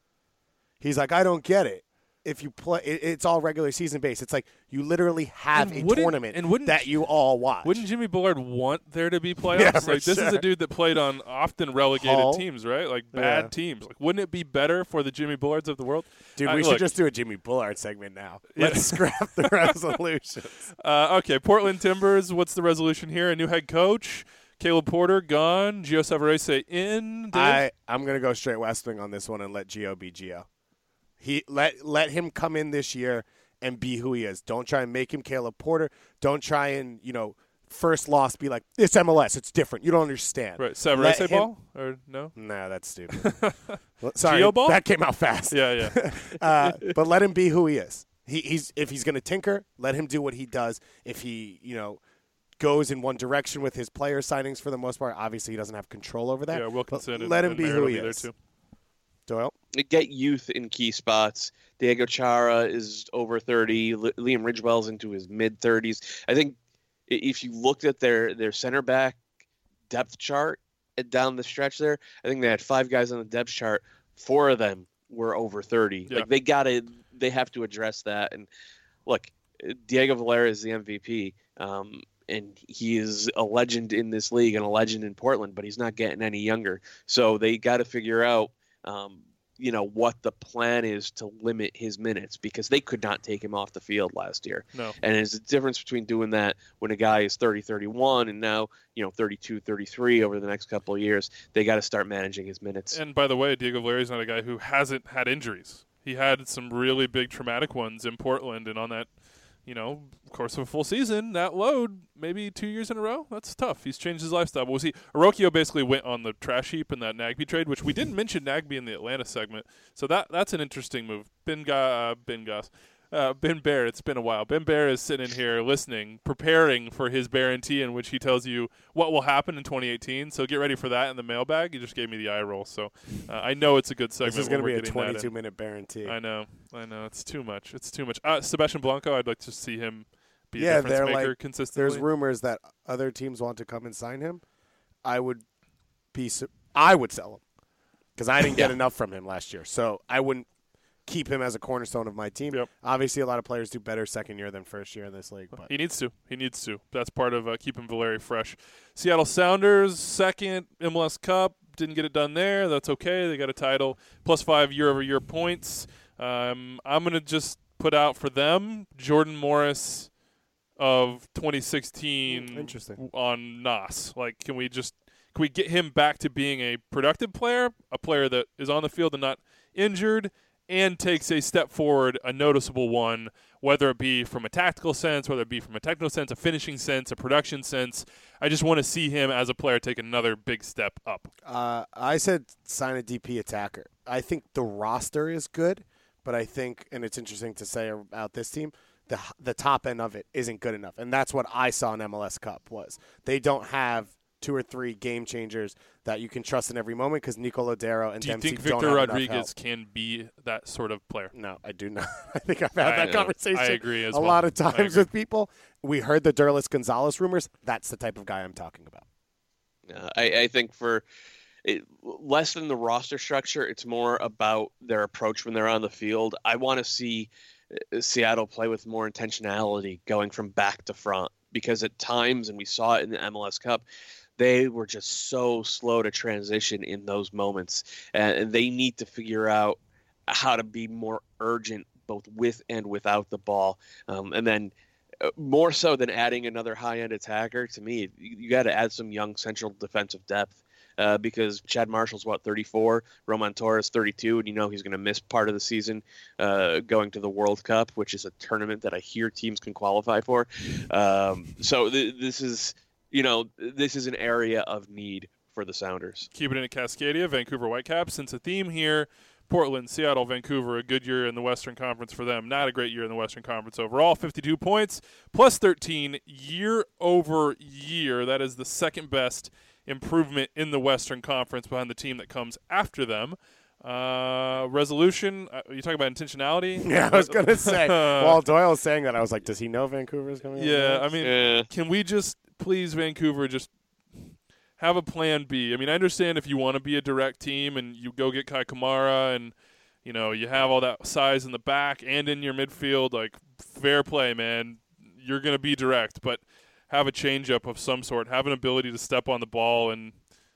Speaker 3: He's like, I don't get it. If you play, it's all regular season based. It's like you literally have a tournament that you all watch.
Speaker 4: Wouldn't Jimmy Bullard want there to be playoffs? This is a dude that played on often relegated teams, right? Like bad teams. Like, wouldn't it be better for the Jimmy Bullards of the world?
Speaker 3: Dude, we should just do a Jimmy Bullard segment now. Let's scrap the resolutions.
Speaker 4: Okay, Portland Timbers. What's the resolution here? A new head coach. Caleb Porter gone. Gio Savarese in.
Speaker 3: I'm going to go straight West Wing on this one and let Gio be Gio. He let him come in this year and be who he is. Don't try and make him Caleb Porter. Don't try and, first loss be like, it's MLS. It's different. You don't understand.
Speaker 4: Right. Savarese ball? Or no?
Speaker 3: Nah, that's stupid. Sorry,
Speaker 4: Gio ball?
Speaker 3: That came out fast.
Speaker 4: Yeah.
Speaker 3: But let him be who he is. If he's going to tinker, let him do what he does. If he, goes in one direction with his player signings for the most part, obviously he doesn't have control over that.
Speaker 4: Yeah, Wilkinson.
Speaker 3: Let him be who he
Speaker 4: is.
Speaker 3: There too. Doyle?
Speaker 2: Get youth in key spots. Diego Chara is over 30. Liam Ridgewell's into his mid-30s. I think if you looked at their center back depth chart down the stretch there, I think they had 5 guys on the depth chart. 4 of them were over 30.
Speaker 4: Yeah.
Speaker 2: Like they have to address that. And look, Diego Valera is the MVP. And he is a legend in this league and a legend in Portland, but he's not getting any younger. So they got to figure out what the plan is to limit his minutes, because they could not take him off the field last year.
Speaker 4: No.
Speaker 2: And there's a difference between doing that when a guy is 30, 31 and now, 32, 33 over the next couple of years. They got to start managing his minutes.
Speaker 4: And by the way, Diego Valera is not a guy who hasn't had injuries. He had some really big traumatic ones in Portland, and on that, course of a full season, that load, maybe 2 years in a row, that's tough. He's changed his lifestyle. But we'll see. Arroyo basically went on the trash heap in that Nagbe trade, which we didn't mention Nagbe in the Atlanta segment. So that's an interesting move. Ben Bear, it's been a while. Ben Bear is sitting in here listening, preparing for his guarantee in which he tells you what will happen in 2018. So get ready for that in the mailbag. You just gave me the eye roll. So I know it's a good segment.
Speaker 3: This is going to be a 22-minute guarantee.
Speaker 4: I know. It's too much. Sebastian Blanco, I'd like to see him be a difference maker consistently.
Speaker 3: There's rumors that other teams want to come and sign him. I would sell him because I didn't get enough from him last year. So I wouldn't keep him as a cornerstone of my team.
Speaker 4: Yep.
Speaker 3: Obviously, a lot of players do better second year than first year in this league. But
Speaker 4: He needs to. That's part of keeping Valeri fresh. Seattle Sounders, second MLS Cup. Didn't get it done there. That's okay. They got a title. +5 year-over-year points. I'm going to just put out for them Jordan Morris of 2016
Speaker 3: Interesting.
Speaker 4: on NOS. Like, can we get him back to being a productive player, a player that is on the field and not injured, and takes a step forward, a noticeable one, whether it be from a tactical sense, whether it be from a technical sense, a finishing sense, a production sense. I just want to see him as a player take another big step up.
Speaker 3: I said sign a DP attacker. I think the roster is good, but I think, and it's interesting to say about this team, the top end of it isn't good enough. And that's what I saw in MLS Cup was they don't have 2 or 3 game changers that you can trust in every moment because Nico Lodero and Dempsey
Speaker 4: think
Speaker 3: don't
Speaker 4: Victor
Speaker 3: have
Speaker 4: Rodriguez
Speaker 3: enough help.
Speaker 4: can be that sort of player?
Speaker 3: No, I do not. I think I've had that conversation
Speaker 4: I agree as
Speaker 3: a
Speaker 4: well.
Speaker 3: lot of times with people. We heard the Derlis Gonzalez rumors. That's the type of guy I'm talking about.
Speaker 2: I think for less than the roster structure, it's more about their approach when they're on the field. I want to see Seattle play with more intentionality going from back to front because at times, and we saw it in the MLS Cup, they were just so slow to transition in those moments. And they need to figure out how to be more urgent both with and without the ball. And then more so than adding another high-end attacker, to me, you got to add some young central defensive depth. Because Chad Marshall's, 34, Roman Torres, 32, and he's going to miss part of the season going to the World Cup, which is a tournament that I hear teams can qualify for. So this is an area of need for the Sounders.
Speaker 4: Keeping it in Cascadia, Vancouver Whitecaps. Since a theme here, Portland, Seattle, Vancouver, a good year in the Western Conference for them. Not a great year in the Western Conference overall. 52 points, plus 13 year over year. That is the second best improvement in the Western Conference behind the team that comes after them. Resolution, you talking about intentionality?
Speaker 3: Yeah, I was going to say. While Doyle was saying that, I was like, does he know Vancouver's coming?
Speaker 4: Yeah, I mean, Can we just, please, Vancouver, just have a plan B? I mean, I understand if you want to be a direct team and you go get Kai Kamara and, you have all that size in the back and in your midfield, like, fair play, man. You're going to be direct, but have a change-up of some sort, have an ability to step on the ball and,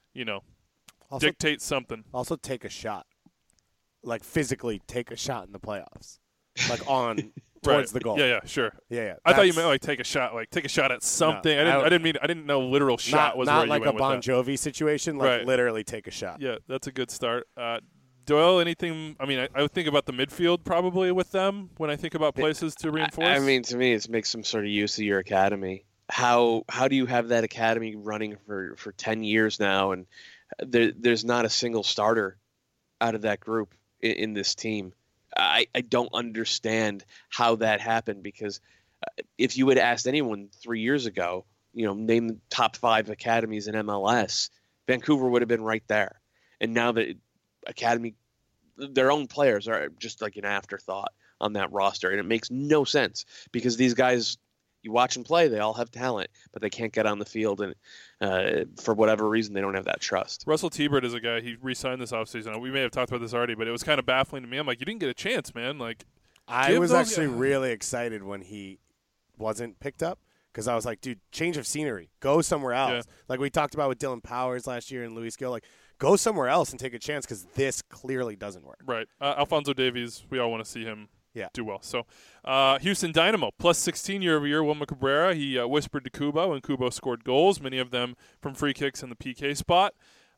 Speaker 4: also, dictate something.
Speaker 3: Also take a shot. Like, physically take a shot in the playoffs. Like, on towards the goal.
Speaker 4: Yeah, sure.
Speaker 3: Yeah.
Speaker 4: I thought you meant, take a shot at something.
Speaker 3: No,
Speaker 4: I didn't know literal shot was where you went with that.
Speaker 3: Not like a Bon Jovi situation, literally take a shot.
Speaker 4: Yeah, that's a good start. Doyle, anything? I mean, I would think about the midfield probably with them when I think about places to reinforce.
Speaker 2: I mean, to me, it's make some sort of use of your academy. How do you have that academy running for 10 years now, and there's not a single starter out of that group in this team? I don't understand how that happened because if you had asked anyone 3 years ago, name the top 5 academies in MLS, Vancouver would have been right there. And now the academy, their own players are just like an afterthought on that roster, and it makes no sense because these guys, you watch them play, they all have talent, but they can't get on the field, and for whatever reason, they don't have that trust.
Speaker 4: Russell T-Bird is a guy, he re-signed this offseason. We may have talked about this already, but it was kind of baffling to me. I'm like, you didn't get a chance, man. Like,
Speaker 3: I was actually really excited when he wasn't picked up because I was like, dude, change of scenery. Go somewhere else. Yeah. Like we talked about with Dylan Powers last year and Luis Gil. Like, go somewhere else and take a chance because this clearly doesn't work.
Speaker 4: Right. Alfonso Davies, we all want to see him do well. So, Houston Dynamo, plus 16 year-over-year. Wilmer Cabrera, he whispered to Kubo, and Kubo scored goals, many of them from free kicks in the PK spot.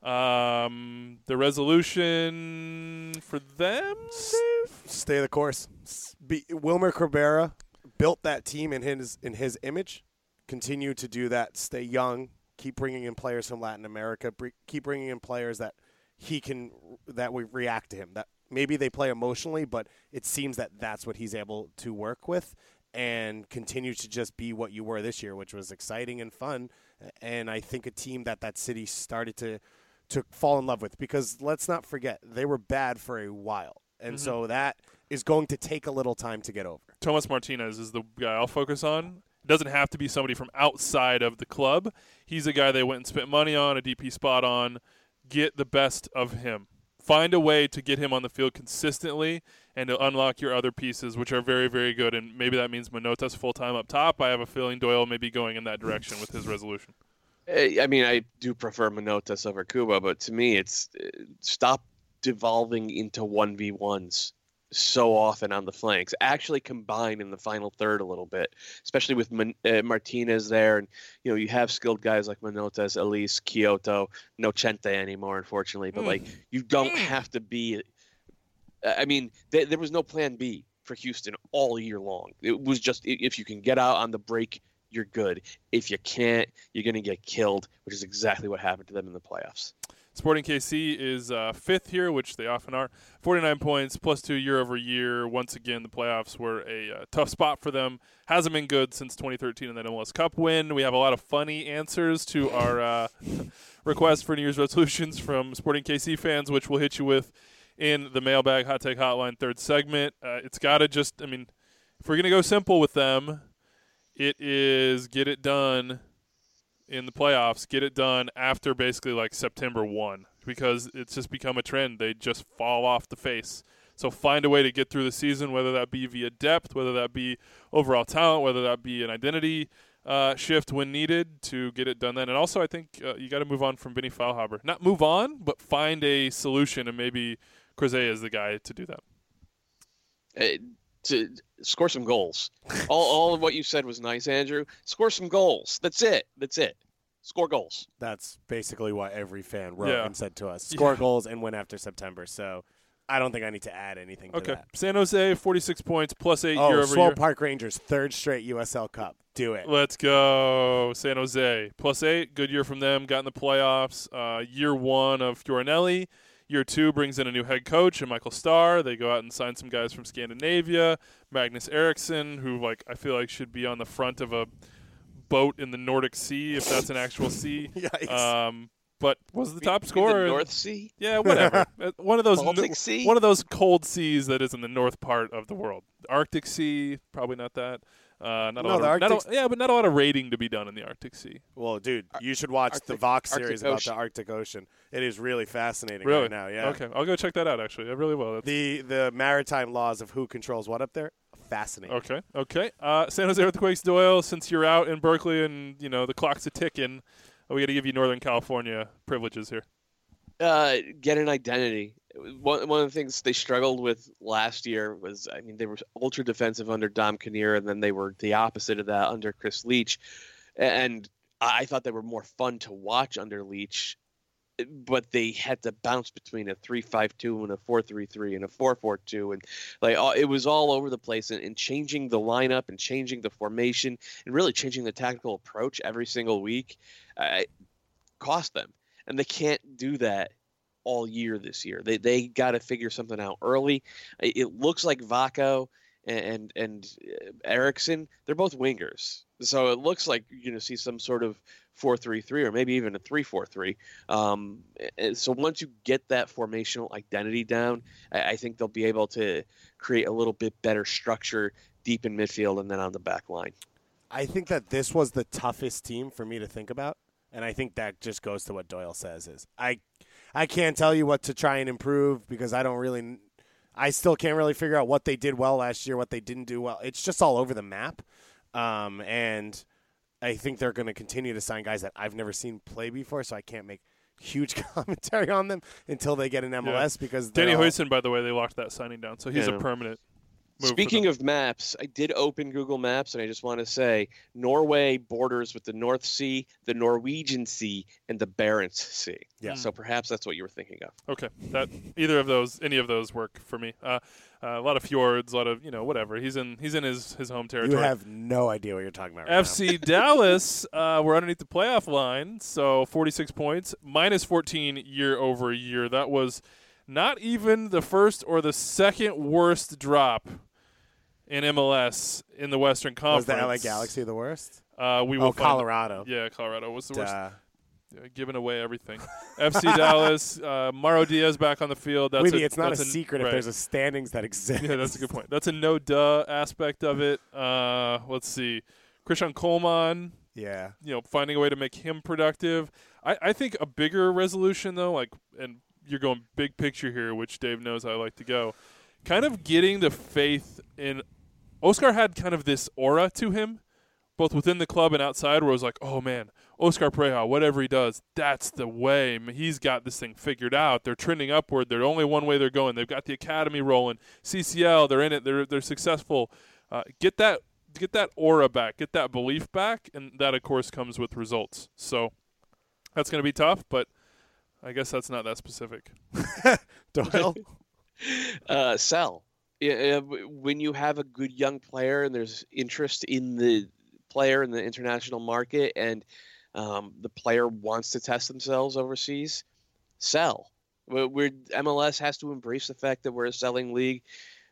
Speaker 4: The resolution for them, Dave?
Speaker 3: Stay the course. Wilmer Cabrera built that team in his image. Continue to do that. Stay young. Keep bringing in players from Latin America. Keep bringing in players that we react to him. That maybe they play emotionally, but it seems that that's what he's able to work with and continue to just be what you were this year, which was exciting and fun. And I think a team that city started to fall in love with because let's not forget, they were bad for a while. And so that is going to take a little time to get over.
Speaker 4: Thomas Martinez is the guy I'll focus on. It doesn't have to be somebody from outside of the club. He's a guy they went and spent money on, a DP spot on. Get the best of him. Find a way to get him on the field consistently and to unlock your other pieces, which are very, very good. And maybe that means Manotas full-time up top. I have a feeling Doyle may be going in that direction with his resolution.
Speaker 2: I mean, I do prefer Manotas over Kubo, but to me, it's stop devolving into 1v1s so often on the flanks. Actually combine in the final third a little bit, especially with Martinez there. And, you have skilled guys like Manotas, Elise, Kyoto, no Chente anymore, unfortunately. But, you don't have to be I mean, there was no plan B for Houston all year long. It was just if you can get out on the break, you're good. If you can't, you're going to get killed, which is exactly what happened to them in the playoffs.
Speaker 4: Sporting KC is fifth here, which they often are. 49 points, +2 year over year. Once again, the playoffs were a tough spot for them. Hasn't been good since 2013 in that MLS Cup win. We have a lot of funny answers to our request for New Year's resolutions from Sporting KC fans, which we'll hit you with in the Mailbag Hot Take Hotline third segment. It's got to just, I mean, if we're going to go simple with them, it is get it done in the playoffs, get it done after basically like September 1, because it's just become a trend. They just fall off the face. So find a way to get through the season, whether that be via depth, whether that be overall talent, whether that be an identity shift when needed to get it done then. And also I think you got to move on from Benny Feilhaber. Not move on, but find a solution, and maybe Crozet is the guy to do that.
Speaker 2: To score some goals. All of what you said was nice, Andrew. Score some goals. That's it. Score goals.
Speaker 3: That's basically what every fan wrote and said to us. Score goals and win after September. So I don't think I need to add anything to that.
Speaker 4: San Jose, 46 points, +8 year over
Speaker 3: Swole
Speaker 4: year.
Speaker 3: Park Rangers, third straight USL Cup. Do it.
Speaker 4: Let's go. San Jose, +8. Good year from them. Got in the playoffs. Year one of Fiorinelli. Year two brings in a new head coach and Michael Starr. They go out and sign some guys from Scandinavia. Magnus Eriksson, who I feel like should be on the front of a boat in the Nordic Sea, if that's an actual sea.
Speaker 3: Yikes.
Speaker 4: But was the top scorer.
Speaker 2: The North Sea?
Speaker 4: Yeah, whatever. one of those
Speaker 2: Baltic Sea?
Speaker 4: One of those cold seas that is in the north part of the world. Arctic Sea, probably not that. But not a lot of raiding to be done in the Arctic Sea.
Speaker 3: Well, dude, you should watch the Vox series about the Arctic Ocean. It is really fascinating right now. Yeah.
Speaker 4: Okay, I'll go check that out. Actually, I really will.
Speaker 3: The maritime laws of who controls what up there. Fascinating.
Speaker 4: Okay. San Jose Earthquakes, Doyle. Since you're out in Berkeley and the clock's a ticking, we got to give you Northern California privileges here.
Speaker 2: Get an identity. One of the things they struggled with last year was, they were ultra defensive under Dom Kinnear, and then they were the opposite of that under Chris Leach. And I thought they were more fun to watch under Leach, but they had to bounce between a 3-5-2 and a 4-3-3 and a 4-4-2, and it was all over the place. And changing the lineup and changing the formation and really changing the tactical approach every single week cost them, and they can't do that all year this year. They got to figure something out early. It looks like Vako and Eriksson, they're both wingers. So it looks like you're going to see some sort of 4-3-3 or maybe even a 3-4-3. So once you get that formational identity down, I think they'll be able to create a little bit better structure deep in midfield and then on the back line.
Speaker 3: I think that this was the toughest team for me to think about, and I think that just goes to what Doyle says is I can't tell you what to try and improve because I still can't really figure out what they did well last year, what they didn't do well. It's just all over the map. And I think they're going to continue to sign guys that I've never seen play before, so I can't make huge commentary on them until they get an MLS because
Speaker 4: Danny Huijsen, by the way, they locked that signing down, so he's a permanent move.
Speaker 2: Speaking of maps, I did open Google Maps, and I just want to say Norway borders with the North Sea, the Norwegian Sea, and the Barents Sea. Yeah. So perhaps that's what you were thinking of.
Speaker 4: Okay. Any of those work for me. A lot of fjords, a lot of, whatever. He's in his home territory.
Speaker 3: You have no idea what you're talking about right
Speaker 4: FC Dallas, we're underneath the playoff line, so 46 points, -14 year over year. That was not even the first or the second worst drop in MLS in the Western Conference.
Speaker 3: Was the LA Galaxy the worst?
Speaker 4: Colorado. Yeah, Colorado was the worst. Giving away everything. FC Dallas, Mauro Diaz back on the field.
Speaker 3: It's not a secret if there's a standings that exist.
Speaker 4: Yeah, that's a good point. That's a no-duh aspect of it. Let's see. Christian Coleman.
Speaker 3: Yeah.
Speaker 4: Finding a way to make him productive. I think a bigger resolution, though, and you're going big picture here, which Dave knows I like to go, kind of getting the faith in – Oscar had kind of this aura to him, both within the club and outside, where it was like, oh, man, Oscar Pareja, whatever he does, that's the way. He's got this thing figured out. They're trending upward. They're only one way they're going. They've got the academy rolling. CCL, they're in it. They're successful. Get that aura back. Get that belief back, and that, of course, comes with results. So that's going to be tough, but I guess that's not that specific.
Speaker 3: Doyle?
Speaker 2: Sell. Yeah, when you have a good young player and there's interest in the player in the international market, and the player wants to test themselves overseas, sell. MLS has to embrace the fact that we're a selling league.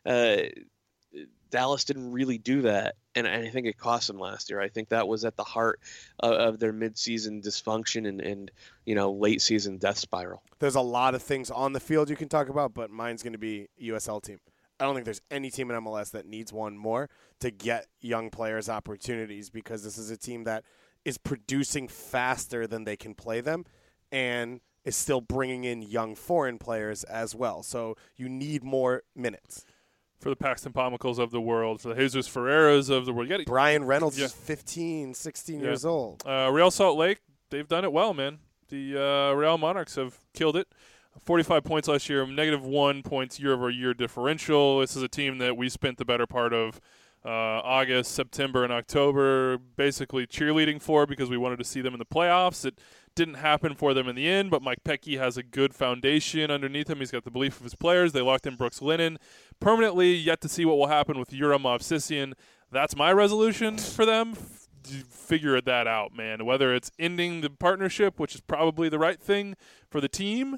Speaker 2: Dallas didn't really do that, and I think it cost them last year. I think that was at the heart of their midseason dysfunction and late season death spiral.
Speaker 3: There's a lot of things on the field you can talk about, but mine's going to be USL team. I don't think there's any team in MLS that needs one more to get young players opportunities, because this is a team that is producing faster than they can play them and is still bringing in young foreign players as well. So you need more minutes.
Speaker 4: For the Paxton Pomacles of the world, for the Jesus Ferreiras of the world.
Speaker 3: Brian Reynolds is 15, 16 years old.
Speaker 4: Real Salt Lake, they've done it well, man. The Real Monarchs have killed it. 45 points last year, -1 points year-over-year differential. This is a team that we spent the better part of August, September, and October basically cheerleading for, because we wanted to see them in the playoffs. It didn't happen for them in the end, but Mike Pecky has a good foundation underneath him. He's got the belief of his players. They locked in Brooks Lennon permanently. Yet to see what will happen with Yura Movsisyan. That's my resolution for them. Figure that out, man. Whether it's ending the partnership, which is probably the right thing for the team,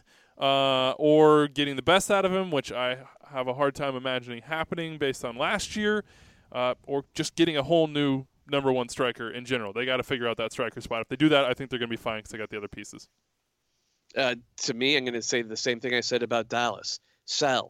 Speaker 4: or getting the best out of him, which I have a hard time imagining happening based on last year, or just getting a whole new number one striker in general. They got to figure out that striker spot. If they do that, I think they're going to be fine because they got the other pieces.
Speaker 2: To me, I'm going to say the same thing I said about Dallas. Sell.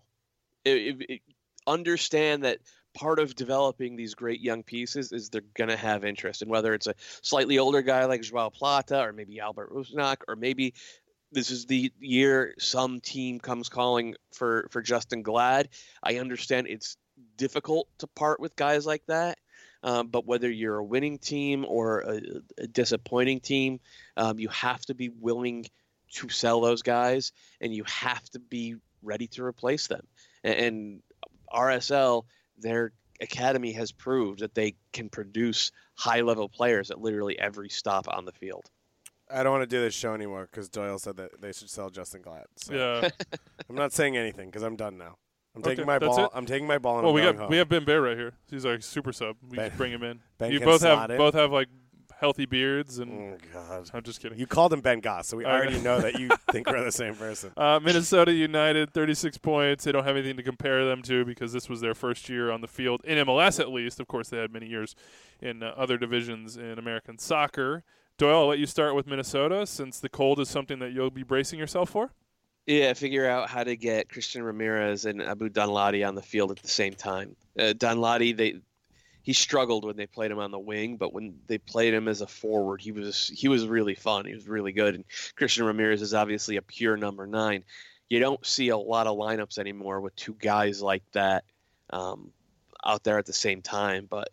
Speaker 2: Understand that part of developing these great young pieces is they're going to have interest. And whether it's a slightly older guy like Joao Plata, or maybe Albert Rusnak, or maybe this is the year some team comes calling for Justin Glad. I understand it's difficult to part with guys like that. But whether you're a winning team or a disappointing team, you have to be willing to sell those guys, and you have to be ready to replace them. And RSL, their academy has proved that they can produce high-level players at literally every stop on the field.
Speaker 3: I don't want to do this show anymore because Doyle said that they should sell Justin Glad. So
Speaker 4: Yeah.
Speaker 3: I'm not saying anything because I'm done now. I'm
Speaker 4: Okay,
Speaker 3: taking my
Speaker 4: that's
Speaker 3: ball.
Speaker 4: it?
Speaker 3: I'm taking my ball. And
Speaker 4: Well,
Speaker 3: I'm going home.
Speaker 4: we have Ben Bear right here. He's like super sub. We
Speaker 3: Ben-
Speaker 4: just bring him in.
Speaker 3: Ben
Speaker 4: You
Speaker 3: can
Speaker 4: both
Speaker 3: slot in.
Speaker 4: have like healthy beards, and
Speaker 3: Oh God!
Speaker 4: I'm just kidding.
Speaker 3: You called him Ben Goss, so we
Speaker 4: I
Speaker 3: already
Speaker 4: know.
Speaker 3: know that you think we're the same person.
Speaker 4: Minnesota United, 36 points. They don't have anything to compare them to because this was their first year on the field in MLS, at least. Of course, they had many years in other divisions in American soccer. Doyle, I'll let you start with Minnesota, since the cold is something that you'll be bracing yourself for.
Speaker 2: Yeah, figure out how to get Christian Ramirez and Abu Danladi on the field at the same time. Danladi, he struggled when they played him on the wing, but when they played him as a forward, he was really fun. He was really good. And Christian Ramirez is obviously a pure number 9. You don't see a lot of lineups anymore with two guys like that out there at the same time. But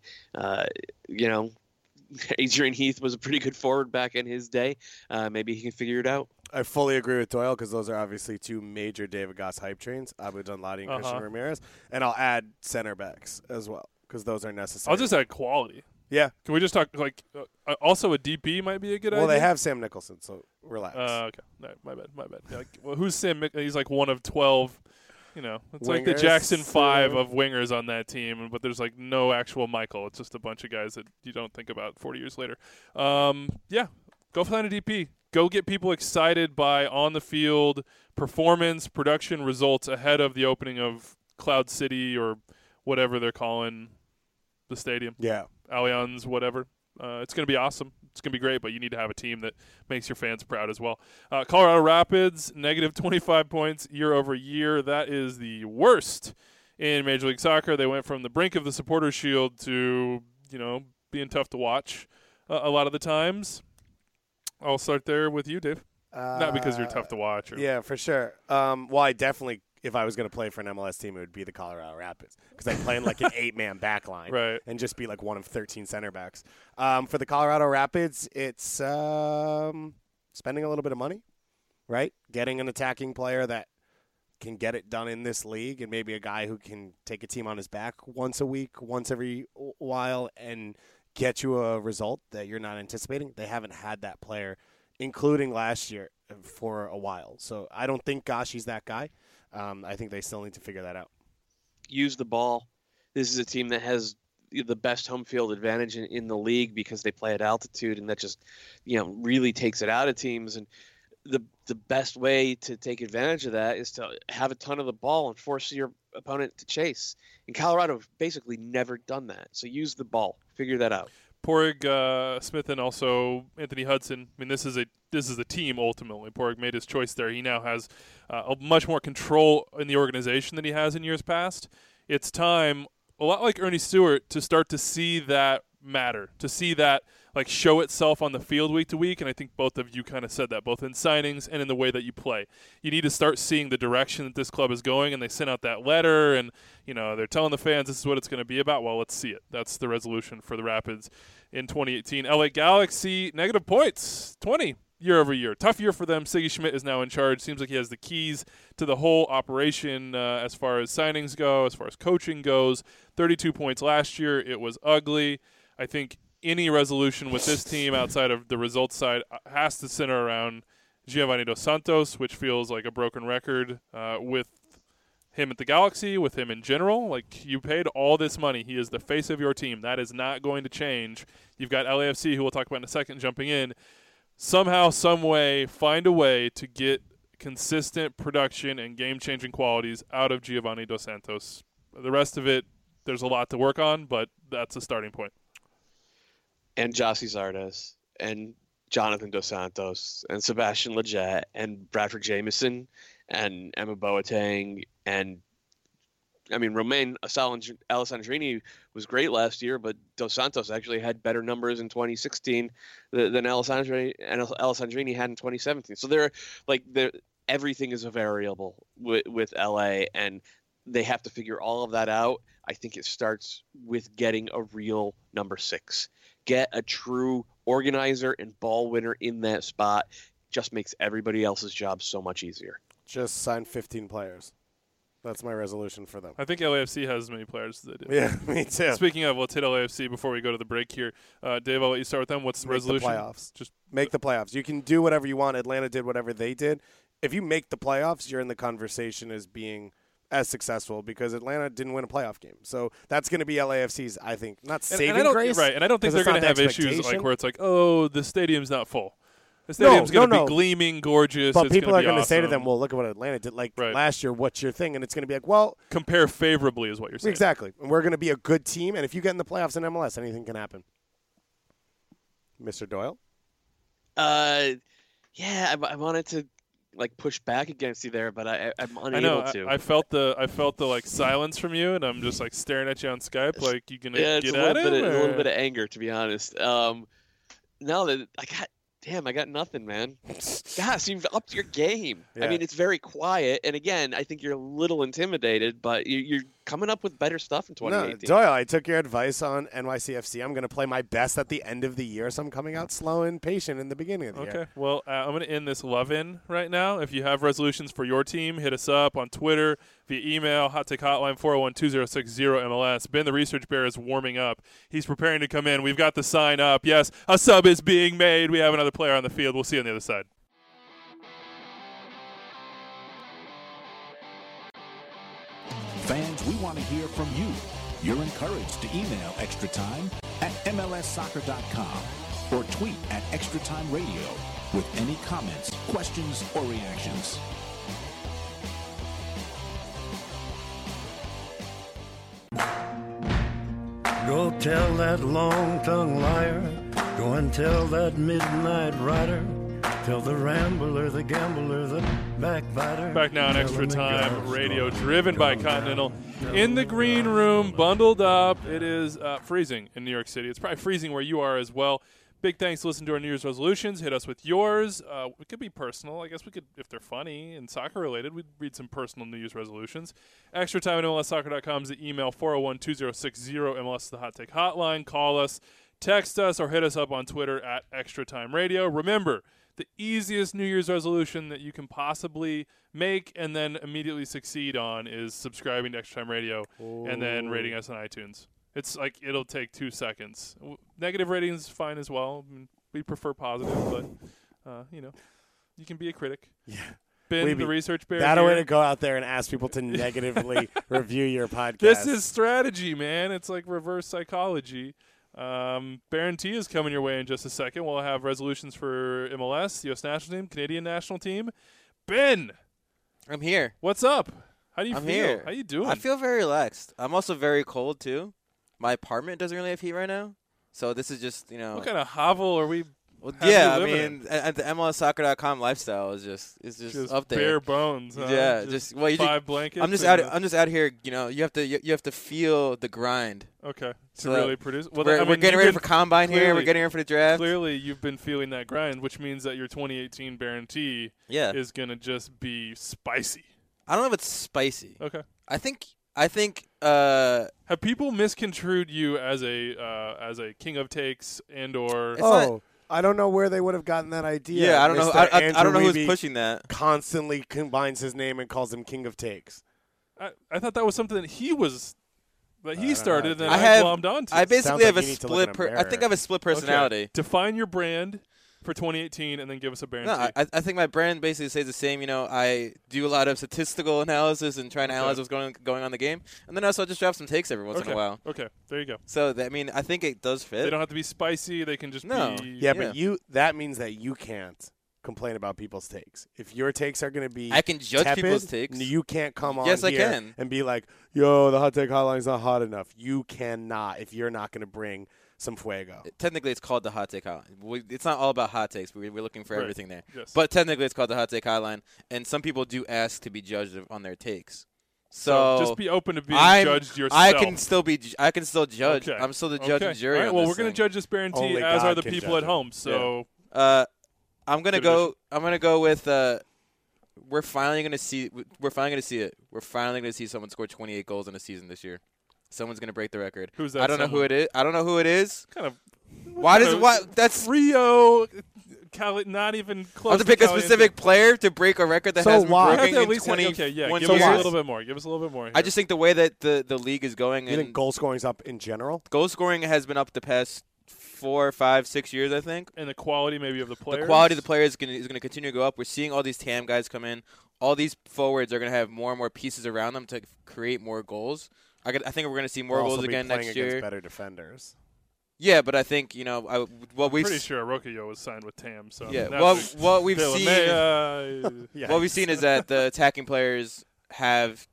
Speaker 2: Adrian Heath was a pretty good forward back in his day. Maybe he can figure it out.
Speaker 3: I fully agree with Doyle because those are obviously two major David Goss hype trains, Abu Danladi and Christian Ramirez. And I'll add center backs as well because those are necessary.
Speaker 4: I'll just add quality.
Speaker 3: Yeah.
Speaker 4: Can we just talk, also a DP might be a good idea?
Speaker 3: Well, they have Sam Nicholson, so relax.
Speaker 4: Okay. No, my bad. Yeah, who's Sam? He's like one of 12. It's like the
Speaker 3: Wingers,
Speaker 4: Jackson 5 of wingers on that team, but there's like no actual Michael. It's just a bunch of guys that you don't think about 40 years later. Go find a DP. Go get people excited by on-the-field performance, production results ahead of the opening of Cloud City or whatever they're calling the stadium.
Speaker 3: Yeah.
Speaker 4: Allianz, whatever. It's going to be awesome. It's going to be great, but you need to have a team that makes your fans proud as well. Colorado Rapids, negative 25 points year over year. That is the worst in Major League Soccer. They went from the brink of the Supporters' Shield to, being tough to watch a lot of the times. I'll start there with you, Dave. Not because you're tough to watch.
Speaker 3: Yeah, for sure. Well, I definitely, if I was going to play for an MLS team, it would be the Colorado Rapids because I play in like an 8-man back line and just be like one of 13 center backs. For the Colorado Rapids, it's spending a little bit of money, right? Getting an attacking player that can get it done in this league and maybe a guy who can take a team on his back once a week, once every while, and get you a result that you're not anticipating. They haven't had that player, including last year, for a while. So I don't think Gashi's that guy. I think they still need to figure that out.
Speaker 2: Use the ball. This is a team that has the best home field advantage in the league because they play at altitude, and that just, really takes it out of teams. And the best way to take advantage of that is to have a ton of the ball and force your opponent to chase. And Colorado have basically never done that. So use the ball. Figure that out.
Speaker 4: Porig, Smith, and also Anthony Hudson. I mean, this is a team ultimately. Porig made his choice there. He now has a much more control in the organization than he has in years past. It's time, a lot like Ernie Stewart, to start to see that matter, to see that show itself on the field week to week. And I think both of you kind of said that, both in signings and in the way that you play. You need to start seeing the direction that this club is going, and they sent out that letter, and they're telling the fans this is what it's going to be about. Well, let's see it. That's the resolution for the Rapids in 2018. LA Galaxy, negative points, 20 year over year. Tough year for them. Siggy Schmidt is now in charge. Seems like he has the keys to the whole operation as far as signings go, as far as coaching goes. 32 points last year. It was ugly. I think any resolution with this team outside of the results side has to center around Giovanni Dos Santos, which feels like a broken record with him at the Galaxy, with him in general. You paid all this money. He is the face of your team. That is not going to change. You've got LAFC, who we'll talk about in a second, jumping in. Somehow, some way, find a way to get consistent production and game-changing qualities out of Giovanni Dos Santos. The rest of it, there's a lot to work on, but that's a starting point.
Speaker 2: And Jossie Zardes, and Jonathan Dos Santos, and Sebastian Lletget, and Bradford Jameson, and Emma Boateng, and Romain Alessandrini was great last year, but Dos Santos actually had better numbers in 2016 than Alessandrini had in 2017. So everything is a variable with LA, and they have to figure all of that out. I think it starts with getting a real number 6. Get a true organizer and ball winner in that spot. Just makes everybody else's job so much easier.
Speaker 3: Just sign 15 players. That's my resolution for them.
Speaker 4: I think LAFC has as many players as they do.
Speaker 3: Yeah, me too.
Speaker 4: Speaking of, let's hit LAFC before we go to the break here. Dave, I'll let you start with them. What's the resolution?
Speaker 3: Make the playoffs. Just make the playoffs. You can do whatever you want. Atlanta did whatever they did. If you make the playoffs, you're in the conversation as being as successful because Atlanta didn't win a playoff game. So that's going to be LAFC's, I think, not saving grace.
Speaker 4: Right, and I don't think they're going to have issues where it's the stadium's not full. The stadium's going to be gleaming, gorgeous.
Speaker 3: But people are going to
Speaker 4: awesome.
Speaker 3: say to them, well, look at what Atlanta did last year. What's your thing? And it's going to be
Speaker 4: compare favorably is what you're saying.
Speaker 3: Exactly. And we're going to be a good team. And if you get in the playoffs in MLS, anything can happen. Mr. Doyle?
Speaker 2: Yeah, I wanted to push back against you there, but I'm unable to.
Speaker 4: I felt the silence from you, and I'm just staring at you on Skype, you gonna get at it?
Speaker 2: A little bit of anger, to be honest. Now that I got nothing, man. Gosh, you've upped your game. Yeah. It's very quiet, and again, I think you're a little intimidated, but you're coming up with better stuff in 2018.
Speaker 3: No, Doyle, I took your advice on NYCFC. I'm going to play my best at the end of the year, so I'm coming out slow and patient in the beginning of the year.
Speaker 4: Okay, well, I'm going to end this love-in right now. If you have resolutions for your team, hit us up on Twitter, via email, Hot Take Hotline, 401-2060-MLS. Ben, the research bear, is warming up. He's preparing to come in. We've got the sign up. Yes, a sub is being made. We have another player on the field. We'll see you on the other side.
Speaker 1: Fans, we want to hear from you. You're encouraged to email Extra Time at MLSsoccer.com or tweet at Extra Time Radio with any comments, questions, or reactions.
Speaker 6: Go tell that long-tongued liar. Go and tell that midnight rider. Tell the rambler, the gambler, the backbiter.
Speaker 4: Back now on Extra Time Radio, driven by Continental. In the green room, bundled up. It is freezing in New York City. It's probably freezing where you are as well. Big thanks to listen to our New Year's resolutions. Hit us with yours. It could be personal. I guess we could, if they're funny and soccer-related, we'd read some personal New Year's resolutions. Extra Time at MLSsoccer.com is the email, 401-2060-MLS, the Hot Take Hotline. Call us, text us, or hit us up on Twitter at Extra Time Radio. Remember, the easiest New Year's resolution that you can possibly make and then immediately succeed on is subscribing to Extra Time Radio and then rating us on iTunes. It's it'll take 2 seconds. Negative ratings is fine as well. We prefer positive, but you can be a critic.
Speaker 3: Yeah.
Speaker 4: Ben, the research bear.
Speaker 3: That a way
Speaker 4: here.
Speaker 3: to go out there and ask people to negatively review your podcast.
Speaker 4: This is strategy, man. It's like reverse psychology. Baron T is coming your way in just a second. We'll have resolutions for MLS, U.S. national team, Canadian national team. Ben,
Speaker 7: I'm here.
Speaker 4: what's up? How do you
Speaker 7: I'm
Speaker 4: feel?
Speaker 7: here.
Speaker 4: How you doing?
Speaker 7: I feel very relaxed. I'm also very cold too. My apartment doesn't really have heat right now, so this is just
Speaker 4: What kind of hovel are we?
Speaker 7: Well,
Speaker 4: How do
Speaker 7: yeah,
Speaker 4: you
Speaker 7: I
Speaker 4: live
Speaker 7: mean, at the MLSsoccer.com lifestyle is just up there.
Speaker 4: bare bones. Huh?
Speaker 7: Yeah,
Speaker 4: just
Speaker 7: just well, you
Speaker 4: 5 blankets.
Speaker 7: I'm just
Speaker 4: and
Speaker 7: out. I'm just out here. You know, you have to feel the grind.
Speaker 4: Okay, to
Speaker 7: So
Speaker 4: really produce. Well,
Speaker 7: we're
Speaker 4: I mean,
Speaker 7: we're getting
Speaker 4: you've
Speaker 7: ready
Speaker 4: been-
Speaker 7: for combine here.
Speaker 4: clearly-
Speaker 7: We're getting ready for the draft.
Speaker 4: Clearly, you've been feeling that grind, which means that your 2018 Baron T
Speaker 7: Yeah,
Speaker 4: is gonna just be spicy.
Speaker 7: I don't know if it's spicy.
Speaker 4: Okay.
Speaker 7: I think
Speaker 4: Have people misconstrued you as a king of takes and or?
Speaker 7: It's not-
Speaker 3: I don't know where they would have gotten that idea.
Speaker 7: yeah, I don't know.
Speaker 3: Mr.
Speaker 7: I don't know
Speaker 3: Andrew
Speaker 7: who's
Speaker 3: Wiebe
Speaker 7: pushing that.
Speaker 3: Constantly combines his name and calls him King of Takes.
Speaker 4: I thought that was something that he started, and then
Speaker 7: I
Speaker 4: I
Speaker 7: have-
Speaker 4: glommed onto.
Speaker 7: I basically
Speaker 3: Sounds
Speaker 7: have
Speaker 3: like
Speaker 7: a
Speaker 3: you need to look in
Speaker 7: split.
Speaker 3: a
Speaker 7: I think I have a split
Speaker 4: Okay.
Speaker 7: personality.
Speaker 4: Define your brand for 2018, and then give us a Baron
Speaker 7: No,
Speaker 4: T.
Speaker 7: I think my brand basically stays the same. You know, I do a lot of statistical analysis and trying to analyze what's going on in the game, and then also just drop some takes every once in a while.
Speaker 4: Okay, there you go.
Speaker 7: So I mean, I think it does fit.
Speaker 4: They don't have to be spicy. They can just
Speaker 7: No.
Speaker 4: be.
Speaker 3: Yeah, but that means that you can't complain about people's takes. If your takes are going to be
Speaker 7: I can judge
Speaker 3: tepid,
Speaker 7: people's takes.
Speaker 3: you can't come on
Speaker 7: Yes, I
Speaker 3: here
Speaker 7: can.
Speaker 3: and be like, yo, the hot take hotline's not hot enough. You cannot if you're not going to bring some fuego.
Speaker 7: Technically, it's called the hot take hotline. It's not all about hot takes. We're looking for
Speaker 4: Right.
Speaker 7: everything there.
Speaker 4: Yes.
Speaker 7: But technically, it's called the hot take hotline, and some people do ask to be judged on their takes.
Speaker 4: So
Speaker 7: So
Speaker 4: just be open to being
Speaker 7: I'm-
Speaker 4: judged yourself.
Speaker 7: I can still judge.
Speaker 4: Okay.
Speaker 7: I'm still the judge and jury.
Speaker 4: All right,
Speaker 7: on
Speaker 4: well,
Speaker 7: this
Speaker 4: we're going
Speaker 7: thing.
Speaker 4: to judge this Baron T,
Speaker 3: Only
Speaker 4: as
Speaker 3: God
Speaker 4: are the
Speaker 3: can
Speaker 4: people
Speaker 3: judge
Speaker 4: at
Speaker 3: him.
Speaker 4: home. So
Speaker 7: I'm gonna
Speaker 4: Good
Speaker 7: go. I'm gonna go with. We're finally gonna see. We're finally gonna see it. We're finally gonna see someone score 28 goals in a season this year. Someone's gonna break the record.
Speaker 4: Who's that
Speaker 7: I don't know who
Speaker 4: someone?
Speaker 7: it is. I don't know who it is.
Speaker 4: kind of.
Speaker 7: Why does what? That's.
Speaker 4: Rio, not even
Speaker 7: I
Speaker 4: close.
Speaker 7: have to pick a
Speaker 4: Caliente.
Speaker 7: specific player to break a record that
Speaker 3: So
Speaker 7: has been
Speaker 3: why?
Speaker 4: You have
Speaker 7: broken
Speaker 4: to at
Speaker 7: in
Speaker 4: least
Speaker 7: 20.
Speaker 4: okay, yeah.
Speaker 7: 1
Speaker 4: Give
Speaker 3: So
Speaker 4: us
Speaker 3: why?
Speaker 4: a little bit more. Give us a little bit more.
Speaker 7: I
Speaker 4: here.
Speaker 7: just think the way that the league is going
Speaker 3: You
Speaker 7: and
Speaker 3: think goal scoring's up in general?
Speaker 7: goal scoring has been up the past 4, 5, 6 years. I think.
Speaker 4: and the quality maybe of the players.
Speaker 7: The quality of the players is going to continue to go up. We're seeing all these TAM guys come in. All these forwards are going to have more and more pieces around them to create more goals. I think we're going to see more
Speaker 3: We'll also
Speaker 7: goals
Speaker 3: be
Speaker 7: again
Speaker 3: playing
Speaker 7: next
Speaker 3: against
Speaker 7: year.
Speaker 3: better defenders.
Speaker 7: Yeah, but I think we've
Speaker 4: Pretty sure Roquillo was signed with TAM. So
Speaker 7: yeah
Speaker 4: that's
Speaker 7: what we've seen
Speaker 4: Villamea,
Speaker 3: Yeah.
Speaker 7: what we've seen is that the attacking players have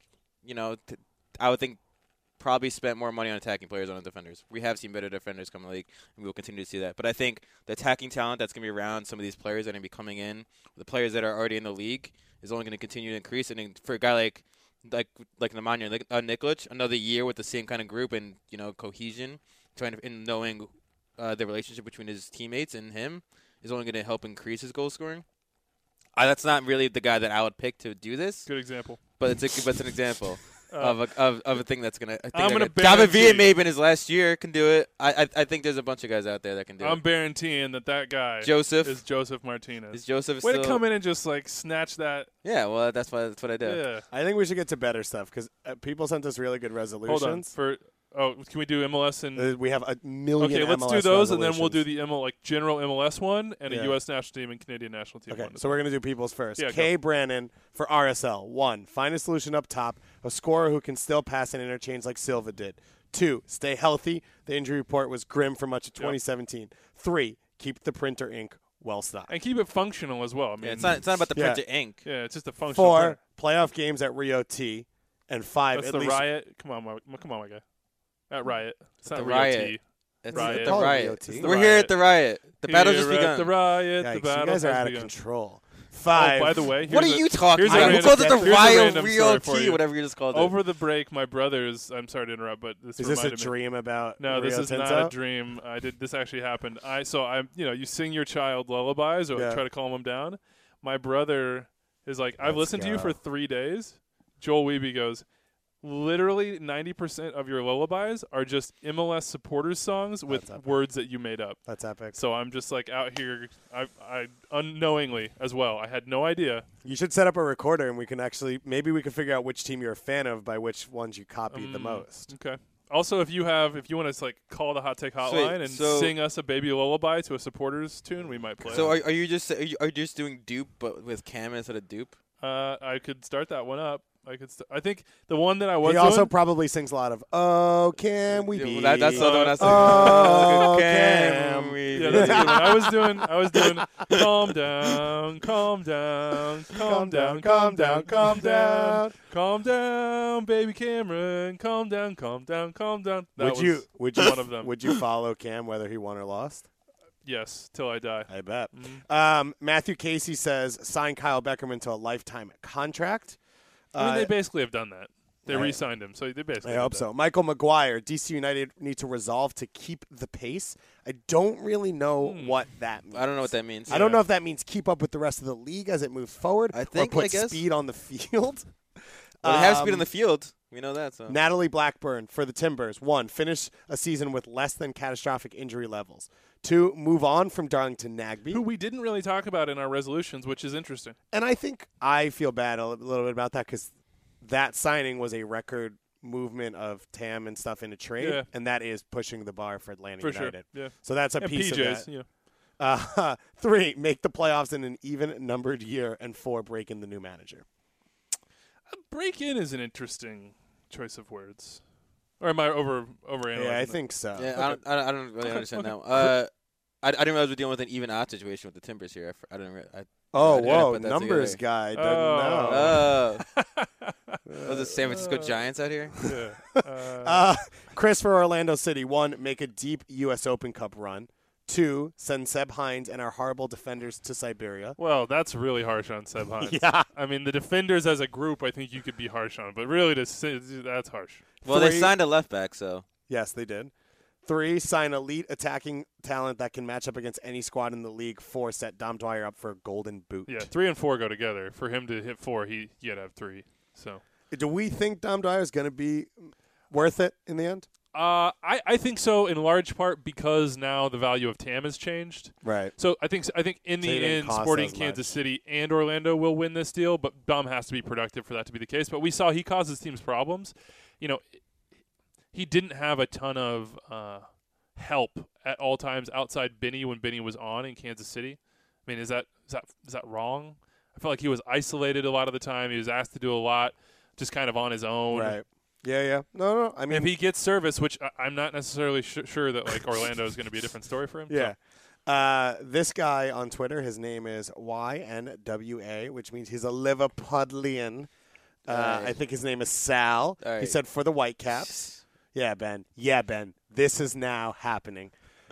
Speaker 7: I would think probably spent more money on attacking players than on defenders. We have seen better defenders come in the league, and we will continue to see that. But I think the attacking talent that's going to be around some of these players that are going to be coming in, the players that are already in the league, is only going to continue to increase. And then for a guy like Nemanja Nikolic, another year with the same kind of group and cohesion, in knowing the relationship between his teammates and him, is only going to help increase his goal scoring. That's not really the guy that I would pick to do this,
Speaker 4: good example.
Speaker 7: but it's an example of a thing that's gonna.
Speaker 4: I'm gonna
Speaker 7: David Villa
Speaker 4: guarantee-
Speaker 7: maybe in his last year can do it. I think there's a bunch of guys out there that can do
Speaker 4: I'm
Speaker 7: it.
Speaker 4: guaranteeing that guy
Speaker 7: Joseph
Speaker 4: is Joseph Martinez.
Speaker 7: is Joseph
Speaker 4: Way
Speaker 7: still?
Speaker 4: to come in and just like snatch that.
Speaker 7: Yeah, well that's what I did.
Speaker 4: Yeah.
Speaker 3: I think we should get to better stuff because people sent us really good resolutions.
Speaker 4: Hold on. Can we do MLS and?
Speaker 3: We have a million.
Speaker 4: Okay, let's
Speaker 3: MLS
Speaker 4: do those, and then we'll do
Speaker 3: resolutions.
Speaker 4: the general MLS one and
Speaker 3: Yeah.
Speaker 4: a U.S. national team and Canadian national team
Speaker 3: Okay,
Speaker 4: one.
Speaker 3: so we're gonna do people's first.
Speaker 4: Yeah,
Speaker 3: K. Brannon for RSL. 1. Find a solution up top. A scorer who can still pass and interchange like Silva did. 2. Stay healthy. The injury report was grim for much of 2017. 3. Keep the printer ink well stocked.
Speaker 4: And keep it functional as well. I mean,
Speaker 7: Yeah, it's not about the
Speaker 3: Yeah.
Speaker 7: printer ink.
Speaker 4: Yeah, it's just a functional.
Speaker 3: 4.
Speaker 4: printer.
Speaker 3: Playoff games at Rio T. And 5.
Speaker 4: That's
Speaker 3: at
Speaker 4: the
Speaker 3: least
Speaker 4: Riot. Come on, my guy. At Riot. It's not
Speaker 7: The
Speaker 4: Rio
Speaker 7: Riot.
Speaker 4: T.
Speaker 7: It's
Speaker 4: Riot.
Speaker 7: the
Speaker 3: Call it
Speaker 7: riot.
Speaker 3: Rio T.
Speaker 4: It's the
Speaker 7: We're here
Speaker 4: riot.
Speaker 7: at the riot. The battle's just
Speaker 4: Here at
Speaker 7: begun.
Speaker 4: The Riot.
Speaker 3: Yikes,
Speaker 4: The
Speaker 3: you
Speaker 4: battle
Speaker 3: guys are
Speaker 4: has
Speaker 3: out of
Speaker 4: begun.
Speaker 3: control. 5.
Speaker 4: Oh, by the way,
Speaker 7: What are
Speaker 4: here's a-
Speaker 7: you talking
Speaker 4: here's a
Speaker 7: about? Who
Speaker 4: random-
Speaker 7: calls it the
Speaker 4: here's a
Speaker 7: Rio
Speaker 4: random story for
Speaker 7: T,
Speaker 4: you.
Speaker 7: whatever you just called it?
Speaker 4: Over the break, my brothers. I'm sorry to interrupt, but this
Speaker 3: Is this a
Speaker 4: reminded me.
Speaker 3: dream about
Speaker 4: No, this
Speaker 3: Rio
Speaker 4: is
Speaker 3: Tinto?
Speaker 4: not a dream. This actually happened. You sing your child lullabies or
Speaker 3: Yeah.
Speaker 4: try to calm them down. My brother is like, I've
Speaker 3: Let's
Speaker 4: listened to you
Speaker 3: go.
Speaker 4: for 3 days. Joel Wiebe goes, literally 90% of your lullabies are just MLS supporters songs with
Speaker 3: That's epic.
Speaker 4: words that you made up.
Speaker 3: That's epic.
Speaker 4: So I'm just like out here, I unknowingly as well. I had no idea.
Speaker 3: You should set up a recorder, and we can maybe we can figure out which team you're a fan of by which ones you copied the most.
Speaker 4: Okay. Also, if you want to like call the Hot Take Hotline and
Speaker 7: so-
Speaker 4: sing us a baby lullaby to a supporters tune, we might play.
Speaker 7: So
Speaker 4: it.
Speaker 7: are you just doing dupe but with Cam instead of dupe?
Speaker 4: I could start that one up. I think the one that I was
Speaker 3: He also
Speaker 4: doing,
Speaker 3: probably sings a lot of "Oh, can we be?"
Speaker 7: That's the other one.
Speaker 3: Oh,
Speaker 7: Can we?
Speaker 4: yeah, that's a good one. I was doing calm down, calm down, calm down, calm down, calm down, calm down, baby Cameron, calm down, calm down, calm down. That
Speaker 3: Would you
Speaker 4: one of them?
Speaker 3: Would you follow Cam whether he won or lost?
Speaker 4: Yes, till I die.
Speaker 3: I bet.
Speaker 4: Mm-hmm.
Speaker 3: Matthew Casey says sign Kyle Beckerman to a lifetime contract.
Speaker 4: I mean, they basically have done that. They
Speaker 3: I-
Speaker 4: re-signed him, so they basically.
Speaker 3: I
Speaker 4: did
Speaker 3: hope
Speaker 4: that.
Speaker 3: so. Michael McGuire, DC United need to resolve to keep the pace. I don't really know what that means.
Speaker 7: I don't know what that means.
Speaker 3: I don't know if that means keep up with the rest of the league as it moves forward
Speaker 7: I think-
Speaker 3: or
Speaker 7: I
Speaker 3: put
Speaker 7: guess.
Speaker 3: speed on the field.
Speaker 7: Well, they have speed on the field. We know that. So.
Speaker 3: Natalie Blackburn for the Timbers. 1, finish a season with less than catastrophic injury levels. 2, move on from Darlington Nagby.
Speaker 4: Who we didn't really talk about in our resolutions, which is interesting.
Speaker 3: And I think I feel bad a little bit about that because that signing was a record movement of TAM and stuff in a trade,
Speaker 4: Yeah.
Speaker 3: and that is pushing the bar for Atlanta
Speaker 4: For sure.
Speaker 3: United.
Speaker 4: Yeah.
Speaker 3: So that's a
Speaker 4: And
Speaker 3: piece
Speaker 4: PJs,
Speaker 3: of that.
Speaker 4: yeah.
Speaker 3: 3, make the playoffs in an even-numbered year, and 4, break in the new manager.
Speaker 4: Break in is an interesting choice of words. Or am I overanalyzing?
Speaker 3: Yeah, I
Speaker 4: it?
Speaker 3: think so.
Speaker 7: Yeah,
Speaker 4: Okay.
Speaker 7: I don't really understand
Speaker 4: okay.
Speaker 7: now. I didn't realize we're dealing with an even odd situation with the Timbers here. I didn't.
Speaker 3: Oh,
Speaker 7: I didn't
Speaker 3: whoa,
Speaker 7: put that
Speaker 3: numbers
Speaker 7: together.
Speaker 3: guy doesn't know.
Speaker 7: Was it San Francisco Giants out here?
Speaker 4: Yeah.
Speaker 3: Chris for Orlando City. 1, make a deep U.S. Open Cup run. 2, send Seb Hines and our horrible defenders to Siberia.
Speaker 4: Well, that's really harsh on Seb Hines.
Speaker 3: Yeah.
Speaker 4: I mean, the defenders as a group, I think you could be harsh on, but really, that's harsh.
Speaker 7: Well, they
Speaker 3: 3,
Speaker 7: signed a left back, so
Speaker 3: Yes, they did. 3, sign elite attacking talent that can match up against any squad in the league. 4, set Dom Dwyer up for a golden boot.
Speaker 4: Yeah, 3 and 4 go together. For him to hit 4, he had to have 3. So,
Speaker 3: Do we think Dom Dwyer is going to be worth it in the end?
Speaker 4: I think so in large part because now the value of TAM has changed.
Speaker 3: Right.
Speaker 4: So I think in
Speaker 3: So
Speaker 4: the
Speaker 3: he didn't
Speaker 4: end,
Speaker 3: cost
Speaker 4: Sporting
Speaker 3: as
Speaker 4: Kansas
Speaker 3: much.
Speaker 4: City and Orlando will win this deal, but Dom has to be productive for that to be the case. But we saw he causes teams problems. You know, he didn't have a ton of help at all times outside Benny when Benny was on in Kansas City. I mean, is that wrong? I felt like he was isolated a lot of the time. He was asked to do a lot, just kind of on his own.
Speaker 3: Right. Yeah. No. I mean,
Speaker 4: If he gets service, which I'm not necessarily sure that like Orlando is going to be a different story for him.
Speaker 3: yeah.
Speaker 4: So.
Speaker 3: This guy on Twitter, his name is YNWA, which means he's a Liverpudlian. I think his name is Sal.
Speaker 7: All right.
Speaker 3: He said for the Whitecaps. Yeah, Ben. This is now happening.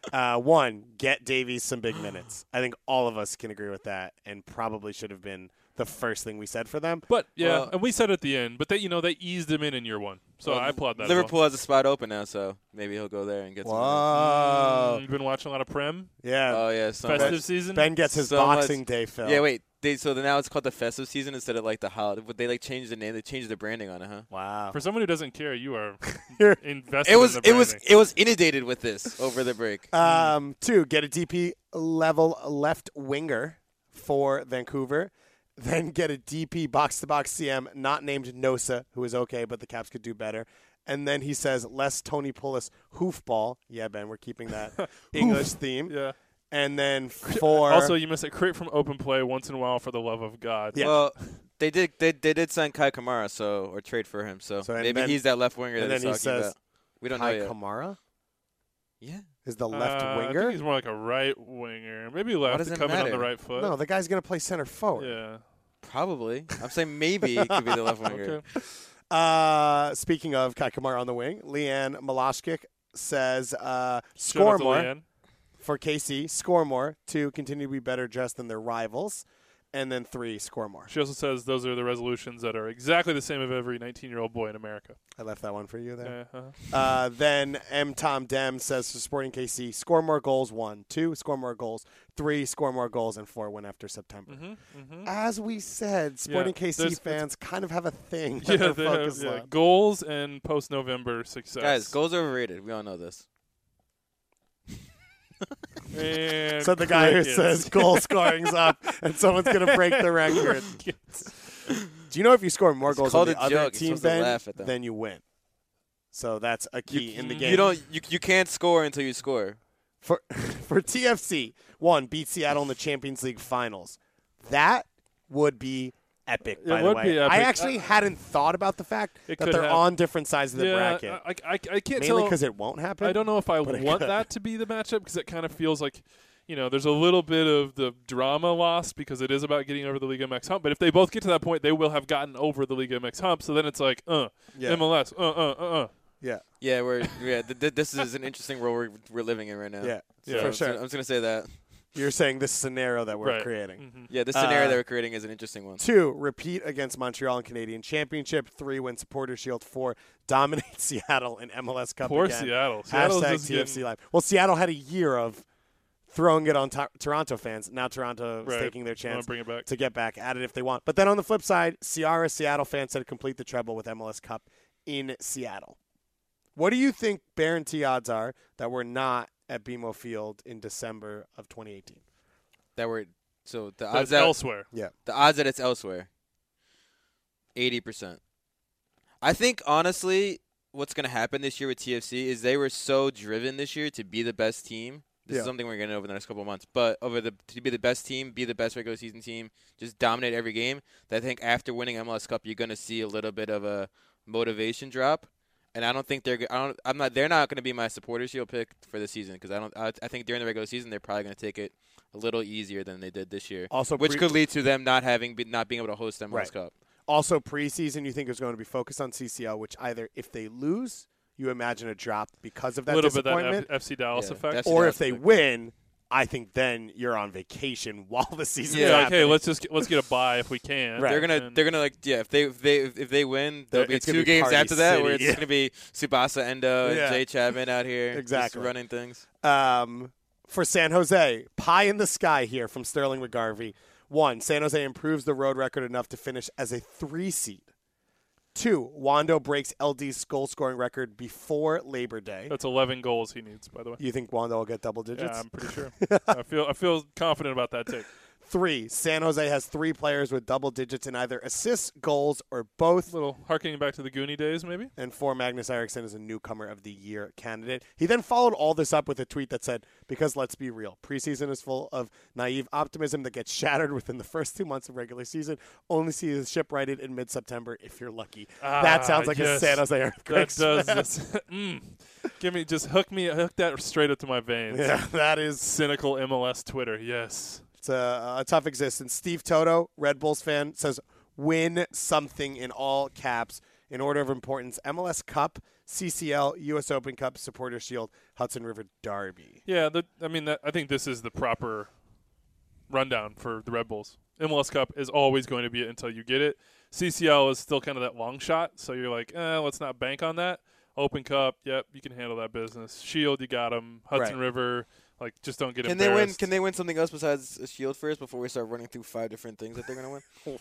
Speaker 3: 1, get Davies some big minutes. I think all of us can agree with that, and probably should have been the first thing we said for them.
Speaker 4: But yeah,
Speaker 7: Well-
Speaker 4: and we said at the end, but they eased him in year 1, so I applaud that. as well.
Speaker 7: Liverpool has a spot open now, so maybe he'll go there and get some.
Speaker 3: Whoa.
Speaker 4: You've been watching a lot of Prem,
Speaker 3: Yeah.
Speaker 7: Oh yeah, so
Speaker 4: festive
Speaker 7: much.
Speaker 4: season.
Speaker 3: Ben gets his
Speaker 7: So
Speaker 3: Boxing
Speaker 7: much.
Speaker 3: Day film.
Speaker 7: Yeah, wait. So now it's called the festive season instead of like the holiday. Would they like change the name? They changed the branding on it, huh?
Speaker 3: Wow.
Speaker 4: For someone who doesn't care, you are
Speaker 3: You're-
Speaker 4: invested.
Speaker 7: It was
Speaker 4: in the branding.
Speaker 7: inundated with this over the break.
Speaker 3: 2, get a DP level left winger for Vancouver. Then get a DP box-to-box CM not named Nosa, who is okay, but the Caps could do better. And then he says, less Tony Pulis hoofball. Yeah, Ben, we're keeping that English theme.
Speaker 4: Yeah.
Speaker 3: And then 4.
Speaker 4: Also, you miss a crit from open play once in a while for the love of God.
Speaker 3: Yeah.
Speaker 7: Well, they did sign Kai Kamara, or trade for him. So,
Speaker 3: So, and
Speaker 7: maybe
Speaker 3: then-
Speaker 7: he's that left winger
Speaker 3: and
Speaker 7: that
Speaker 3: then
Speaker 7: he's
Speaker 3: he
Speaker 7: talking
Speaker 3: says,
Speaker 7: about. We don't know
Speaker 3: Kai
Speaker 7: yet.
Speaker 3: Kamara
Speaker 7: Yeah.
Speaker 3: is the left
Speaker 4: I
Speaker 3: winger?
Speaker 4: think he's more like a right winger, maybe left
Speaker 7: does it
Speaker 4: coming on the
Speaker 7: matter?
Speaker 4: right foot.
Speaker 3: No, the guy's going to play center forward.
Speaker 4: Yeah.
Speaker 7: Probably. I'm saying maybe it could be the left winger.
Speaker 4: Okay.
Speaker 3: Speaking of Kai Kamara on the wing, Leanne Malashkik says,
Speaker 4: Shout out
Speaker 3: score
Speaker 4: to
Speaker 3: more.
Speaker 4: Leanne.
Speaker 3: For KC, score more. 2, continue to be better dressed than their rivals. And then 3, score more.
Speaker 4: She also says those are the resolutions that are exactly the same of every 19-year-old boy in America.
Speaker 3: I left that one for you there.
Speaker 4: Uh-huh.
Speaker 3: Then M. Tom Dem says for Sporting KC, score more goals, 1. 2, score more goals. 3, score more goals. And 4, win after September. As we said, Sporting KC
Speaker 4: there's-
Speaker 3: fans kind of have a thing that
Speaker 4: Yeah,
Speaker 3: they're
Speaker 4: they have
Speaker 3: focused on.
Speaker 4: goals and post-November success.
Speaker 7: Guys, goals are overrated. We all know this.
Speaker 4: And
Speaker 3: So the guy who
Speaker 4: crickets.
Speaker 3: says goal scoring's up and someone's going to break the record. Do you know if you score more goals on
Speaker 7: called
Speaker 3: the
Speaker 7: a
Speaker 3: other
Speaker 7: joke. You're
Speaker 3: team,
Speaker 7: supposed to
Speaker 3: Ben,
Speaker 7: laugh at them.
Speaker 3: then you win. So that's a key in the game.
Speaker 7: You can't score until you score.
Speaker 3: For TFC, 1, beat Seattle in the Champions League finals. That would be epic,
Speaker 4: It
Speaker 3: by the
Speaker 4: would
Speaker 3: way.
Speaker 4: be epic.
Speaker 3: I actually hadn't thought about the fact
Speaker 4: It
Speaker 3: that
Speaker 4: could
Speaker 3: they're
Speaker 4: happen.
Speaker 3: on different sides of the bracket.
Speaker 4: I can't
Speaker 3: Mainly
Speaker 4: tell.
Speaker 3: because it won't happen.
Speaker 4: I don't know if I
Speaker 3: but it
Speaker 4: want
Speaker 3: could.
Speaker 4: that to be the matchup because it kind of feels like, there's a little bit of the drama lost because it is about getting over the Liga MX hump. But if they both get to that point, they will have gotten over the Liga MX hump. So then it's like,
Speaker 3: Yeah.
Speaker 4: MLS,
Speaker 3: Yeah.
Speaker 7: Yeah, this is an interesting world we're living in right now.
Speaker 3: Yeah.
Speaker 4: Yeah.
Speaker 3: For
Speaker 7: I'm
Speaker 3: sure.
Speaker 7: just gonna say that.
Speaker 3: You're saying this scenario that we're
Speaker 4: Right.
Speaker 3: creating.
Speaker 4: Mm-hmm.
Speaker 7: Yeah, this scenario that we're creating is an interesting one.
Speaker 3: 2, repeat against Montreal in Canadian Championship. 3, win Supporter Shield. 4, dominate Seattle in MLS Cup
Speaker 4: Poor
Speaker 3: again.
Speaker 4: Seattle. Seattle's
Speaker 3: Hashtag
Speaker 4: just
Speaker 3: TFC
Speaker 4: getting-
Speaker 3: Live. Well, Seattle had a year of throwing it on Toronto fans. Now Toronto is
Speaker 4: Right.
Speaker 3: taking their
Speaker 4: Wanna
Speaker 3: chance
Speaker 4: bring it back.
Speaker 3: to get back at it if they want. But then on the flip side, Ciara Seattle fans said complete the treble with MLS Cup in Seattle. What do you think guarantee odds are that we're not at BMO Field in December of 2018?
Speaker 7: That we're so the
Speaker 4: That's
Speaker 7: odds that
Speaker 4: elsewhere.
Speaker 3: Yeah.
Speaker 7: the odds that it's elsewhere. 80%. I think honestly, what's going to happen this year with TFC is they were so driven this year to be the best team. This
Speaker 3: Yeah.
Speaker 7: is something we're going to over the next couple of months. But to be the best team, be the best regular season team, just dominate every game. That I think after winning MLS Cup, you're going to see a little bit of a motivation drop. And I don't think they're not going to be my supporter shield pick for the season because I think during the regular season they're probably going to take it a little easier than they did this year.
Speaker 3: Also,
Speaker 7: which could lead to them not being able to host MLS
Speaker 3: Right.
Speaker 7: Cup.
Speaker 3: Also, preseason, you think is going to be focused on CCL, which either if they lose, you imagine a drop because of that
Speaker 4: A little bit
Speaker 3: disappointment,
Speaker 4: that FC Dallas
Speaker 7: Yeah,
Speaker 4: effect.
Speaker 7: that's-
Speaker 3: or
Speaker 7: FC
Speaker 3: if they
Speaker 7: Dallas
Speaker 3: win, I think then you're on vacation while the season's
Speaker 4: Yeah, like,
Speaker 3: happening.
Speaker 4: hey, let's get a bye if we can.
Speaker 3: Right.
Speaker 7: They're gonna like if they win, there'll be
Speaker 3: It's gonna
Speaker 7: 2
Speaker 3: be
Speaker 7: games
Speaker 3: Party
Speaker 7: after that where
Speaker 3: City,
Speaker 7: it's
Speaker 3: yeah.
Speaker 7: gonna be Tsubasa Endo and
Speaker 3: Yeah.
Speaker 7: Jay Chapman out here
Speaker 3: Exactly.
Speaker 7: just running things.
Speaker 3: For San Jose, pie in the sky here from Sterling McGarvey. 1, San Jose improves the road record enough to finish as a 3 seed. 2, Wando breaks LD's goal scoring record before Labor Day.
Speaker 4: That's 11 goals he needs, by the way.
Speaker 3: You think Wando will get double digits?
Speaker 4: Yeah, I'm pretty sure. I feel confident about that take.
Speaker 3: 3, San Jose has 3 players with double digits in either assists, goals, or both.
Speaker 4: Little harkening back to the Goonie days, maybe.
Speaker 3: And 4, Magnus Eriksson is a newcomer of the year candidate. He then followed all this up with a tweet that said, because let's be real, preseason is full of naive optimism that gets shattered within the first 2 months of regular season. Only see the ship righted in mid-September if you're lucky. That sounds like
Speaker 4: yes.
Speaker 3: a San Jose Earthquakes.
Speaker 4: That does. Hook that straight up to my veins.
Speaker 3: Yeah, that is
Speaker 4: Cynical MLS Twitter, yes.
Speaker 3: it's a tough existence. Steve Toto, Red Bulls fan, says, win something in all caps in order of importance. MLS Cup, CCL, U.S. Open Cup, Supporter Shield, Hudson River Derby.
Speaker 4: Yeah, I think this is the proper rundown for the Red Bulls. MLS Cup is always going to be it until you get it. CCL is still kind of that long shot, so you're like, let's not bank on that. Open Cup, yep, you can handle that business. Shield, you got them. Hudson
Speaker 3: Right.
Speaker 4: River, just don't get
Speaker 7: Can they win?
Speaker 4: embarrassed.
Speaker 7: Can they win something else besides a shield first before we start running through 5 different things that they're gonna win?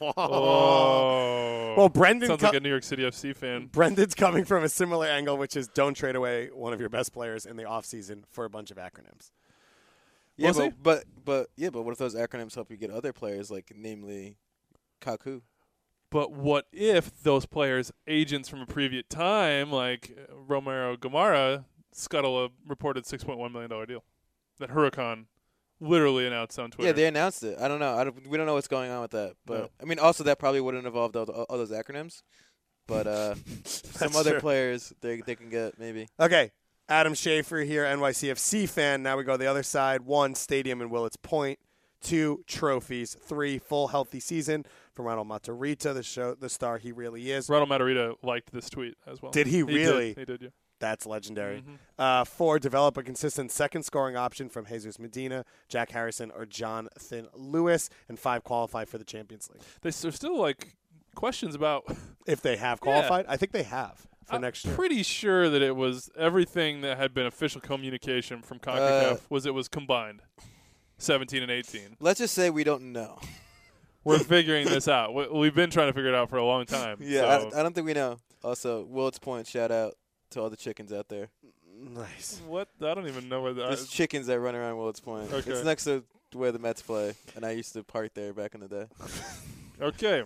Speaker 4: Oh.
Speaker 3: Well, Brendan
Speaker 4: Sounds like a New York City FC fan.
Speaker 3: Brendan's coming from a similar angle, which is don't trade away one of your best players in the offseason for a bunch of acronyms.
Speaker 7: Yeah,
Speaker 4: Was he?
Speaker 7: but what if those acronyms help you get other players, like namely Kaku?
Speaker 4: But what if those players' agents from a previous time, like Romero Gamara, scuttle a reported $6.1 million deal that Huracan literally announced on Twitter?
Speaker 7: Yeah, they announced it. I don't know. We don't know what's going on with that. But
Speaker 4: No.
Speaker 7: I mean, also that probably wouldn't involve all those acronyms. But some
Speaker 3: That's
Speaker 7: other
Speaker 3: true.
Speaker 7: players they can get maybe.
Speaker 3: Okay, Adam Schaefer here, NYCFC fan. Now we go the other side. 1, stadium in Willets Point. 2, trophies. 3, full healthy season from Ronald Matarrita, the star he really is.
Speaker 4: Ronald Matarrita liked this tweet as well.
Speaker 3: Did he really?
Speaker 4: He did, yeah.
Speaker 3: That's legendary.
Speaker 4: Mm-hmm.
Speaker 3: 4, develop a consistent second scoring option from Jesus Medina, Jack Harrison, or Jonathan Lewis. And 5, qualify for the Champions League.
Speaker 4: There's still, questions about
Speaker 3: If they have qualified, I think they have for next year.
Speaker 4: I'm pretty sure that it was everything that had been official communication from CONCACAF was combined. 17 and 18.
Speaker 7: Let's just say we don't know.
Speaker 4: We're figuring this out. We've been trying to figure it out for a long time.
Speaker 7: Yeah,
Speaker 4: so.
Speaker 7: I don't think we know. Also, Willits Point, shout out to all the chickens out there.
Speaker 3: Nice.
Speaker 4: What? I don't even know where that
Speaker 7: There's chickens that run around Willits Point.
Speaker 4: Okay.
Speaker 7: It's next to where the Mets play, and I used to park there back in the day.
Speaker 4: Okay.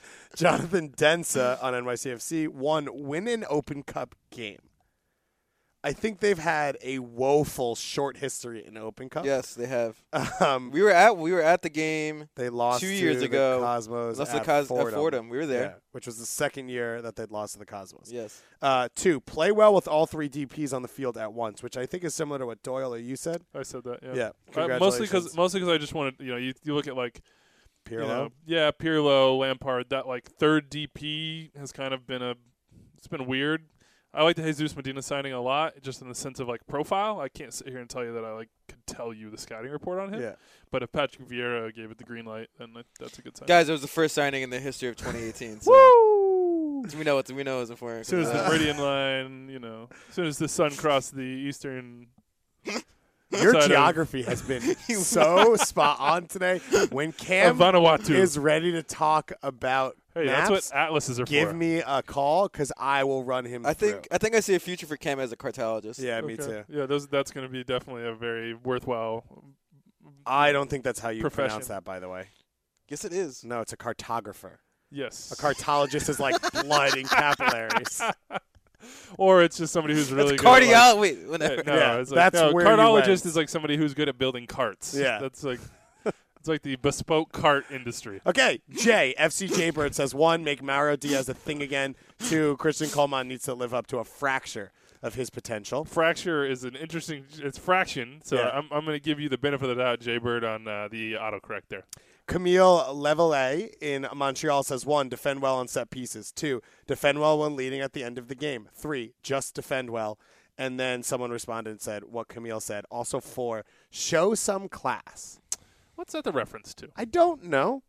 Speaker 3: Jonathan Densa on NYCFC. 1, win an Open Cup game. I think they've had a woeful short history in Open Cup.
Speaker 7: Yes, they have.
Speaker 3: Um,
Speaker 7: We were at the game.
Speaker 3: they lost
Speaker 7: 2 years
Speaker 3: to
Speaker 7: ago.
Speaker 3: the Cosmos
Speaker 7: Lost
Speaker 3: at
Speaker 7: to
Speaker 3: Fordham.
Speaker 7: Fordham. We were there.
Speaker 3: Yeah, which was the second year that they'd lost to the Cosmos.
Speaker 7: Yes.
Speaker 3: 2, play well with all 3 DPs on the field at once, which I think is similar to what Doyle or you said.
Speaker 4: I said that. Yeah.
Speaker 3: Yeah,
Speaker 4: Mostly
Speaker 3: congratulations.
Speaker 4: because I just wanted you look at like
Speaker 3: Pirlo.
Speaker 4: Pirlo, Lampard. That like third DP has kind of been it's been weird. I like the Jesus Medina signing a lot, just in the sense of like profile. I can't sit here and tell you that I could tell you the scouting report on him.
Speaker 3: Yeah.
Speaker 4: But if Patrick Vieira gave it the green light, then that's a good sign.
Speaker 7: Guys, it was the first signing in the history of 2018. So
Speaker 3: Woo!
Speaker 7: we know it's important.
Speaker 4: As soon as the meridian line, as soon as the sun crossed the eastern.
Speaker 3: Your
Speaker 4: side of
Speaker 3: geography has been so spot on today. When Cam
Speaker 4: Vanuatu
Speaker 3: is ready to talk about
Speaker 4: Hey,
Speaker 3: maps,
Speaker 4: that's what atlases are
Speaker 3: give
Speaker 4: for.
Speaker 3: me a call because I will run him
Speaker 7: I
Speaker 3: through.
Speaker 7: think I see a future for Cam as a cartologist.
Speaker 3: Yeah, me
Speaker 4: Okay.
Speaker 3: too.
Speaker 4: Yeah, that's going to be definitely a very worthwhile.
Speaker 3: I don't think that's how you
Speaker 4: Profession.
Speaker 3: pronounce that, by the way.
Speaker 7: Yes, it is.
Speaker 3: No, it's a cartographer.
Speaker 4: Yes.
Speaker 3: A cartologist is like blood in capillaries.
Speaker 4: Or it's just somebody who's really
Speaker 7: It's
Speaker 4: good. at,
Speaker 7: cardiology. Wait, whatever.
Speaker 4: like, no,
Speaker 3: Yeah,
Speaker 4: it's
Speaker 3: that's
Speaker 4: like, no,
Speaker 3: where you
Speaker 4: cardiologist
Speaker 3: went.
Speaker 4: is like somebody who's good at building carts.
Speaker 3: Yeah.
Speaker 4: That's like it's like the bespoke cart industry.
Speaker 3: Okay, Jay, FC Jaybird says 1, make Mauro Diaz a thing again. 2, Christian Coleman needs to live up to a fracture of his potential.
Speaker 4: Fracture is an interesting. It's fraction, so
Speaker 3: Yeah.
Speaker 4: I'm going to give you the benefit of the doubt, Jaybird, on the autocorrect there.
Speaker 3: Camille Levelet in Montreal says 1, defend well on set pieces. 2, defend well when leading at the end of the game. 3, just defend well. And then someone responded and said what Camille said. Also 4, show some class.
Speaker 4: What's that the reference to?
Speaker 3: I don't know.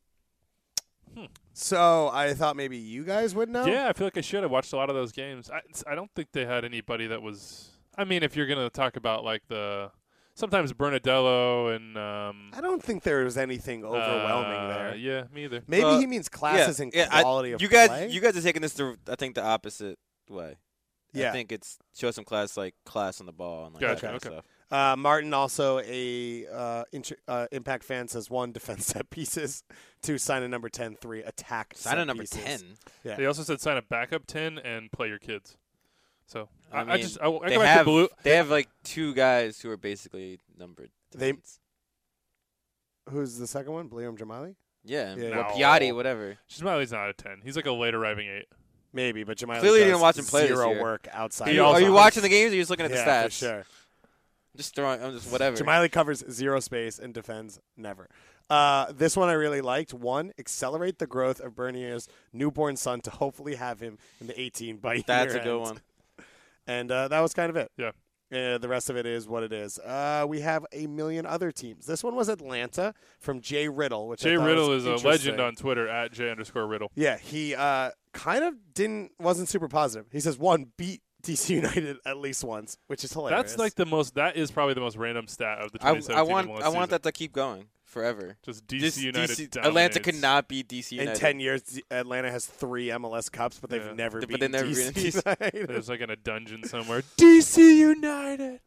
Speaker 3: So I thought maybe you guys would know.
Speaker 4: Yeah, I feel like I should. I watched a lot of those games. I don't think they had anybody that was. I mean, if you're going to talk about like sometimes Bernadello and
Speaker 3: I don't think there was anything overwhelming there.
Speaker 4: Yeah, me either.
Speaker 3: Maybe he means classes and quality of
Speaker 7: you guys,
Speaker 3: play.
Speaker 7: You guys are taking this I think the opposite way.
Speaker 3: Yeah.
Speaker 7: I think it's show some class on the ball and like
Speaker 4: Gotcha,
Speaker 7: that kind
Speaker 4: okay.
Speaker 7: of stuff.
Speaker 3: Martin, also a Impact fan, says 1, defend set pieces. 2, sign a number 10. 3, attack
Speaker 7: Sign
Speaker 3: set
Speaker 7: a number
Speaker 3: pieces.
Speaker 7: 10.
Speaker 3: Yeah.
Speaker 4: They also said sign a backup 10 and play your kids. So I
Speaker 7: mean,
Speaker 4: go
Speaker 7: they
Speaker 4: back
Speaker 7: have
Speaker 4: to Blue.
Speaker 7: they have like 2 guys who are basically numbered.
Speaker 3: They-
Speaker 7: 10s.
Speaker 3: Who's the second one? Bliam Jamali?
Speaker 7: Yeah,
Speaker 3: Yeah.
Speaker 7: well,
Speaker 4: No.
Speaker 7: Piatti, whatever.
Speaker 4: Shmali's not a 10. He's like a late arriving 8.
Speaker 3: Maybe, but Jamali
Speaker 7: Clearly you
Speaker 3: does
Speaker 7: didn't watch him play this
Speaker 3: 0
Speaker 7: year.
Speaker 3: work outside.
Speaker 7: Are
Speaker 4: He
Speaker 7: you,
Speaker 4: also
Speaker 7: are you
Speaker 4: has-
Speaker 7: watching the games or are you just looking at the
Speaker 3: Yeah,
Speaker 7: stats?
Speaker 3: for sure.
Speaker 7: I'm just whatever.
Speaker 3: Jamali covers 0 space and defends never. This one I really liked. 1, accelerate the growth of Bernier's newborn son to hopefully have him in the 18 by
Speaker 7: That's a
Speaker 3: year
Speaker 7: good
Speaker 3: end.
Speaker 7: one.
Speaker 3: And that was kind of it.
Speaker 4: Yeah.
Speaker 3: The rest of it is what it is. We have a million other teams. This one was Atlanta from Jay Riddle, which
Speaker 4: Jay
Speaker 3: I thought
Speaker 4: Riddle
Speaker 3: was
Speaker 4: is a
Speaker 3: interesting.
Speaker 4: legend on Twitter at J_Riddle.
Speaker 3: Yeah, he kind of wasn't super positive. He says 1, beat DC United at least once, which is hilarious.
Speaker 4: That's like that is probably the most random stat of the
Speaker 7: I
Speaker 4: 2017
Speaker 7: want
Speaker 4: MLS
Speaker 7: I want
Speaker 4: season.
Speaker 7: that to keep going forever.
Speaker 4: Just DC United
Speaker 7: Atlanta
Speaker 4: dominates.
Speaker 7: could not beat DC
Speaker 3: in
Speaker 7: United.
Speaker 3: 10 years, Atlanta has 3 MLS Cups, but they've
Speaker 4: Yeah.
Speaker 3: never
Speaker 7: But
Speaker 3: beaten
Speaker 7: they never
Speaker 3: DC
Speaker 7: beaten
Speaker 3: United.
Speaker 4: There's like in a dungeon somewhere. DC United.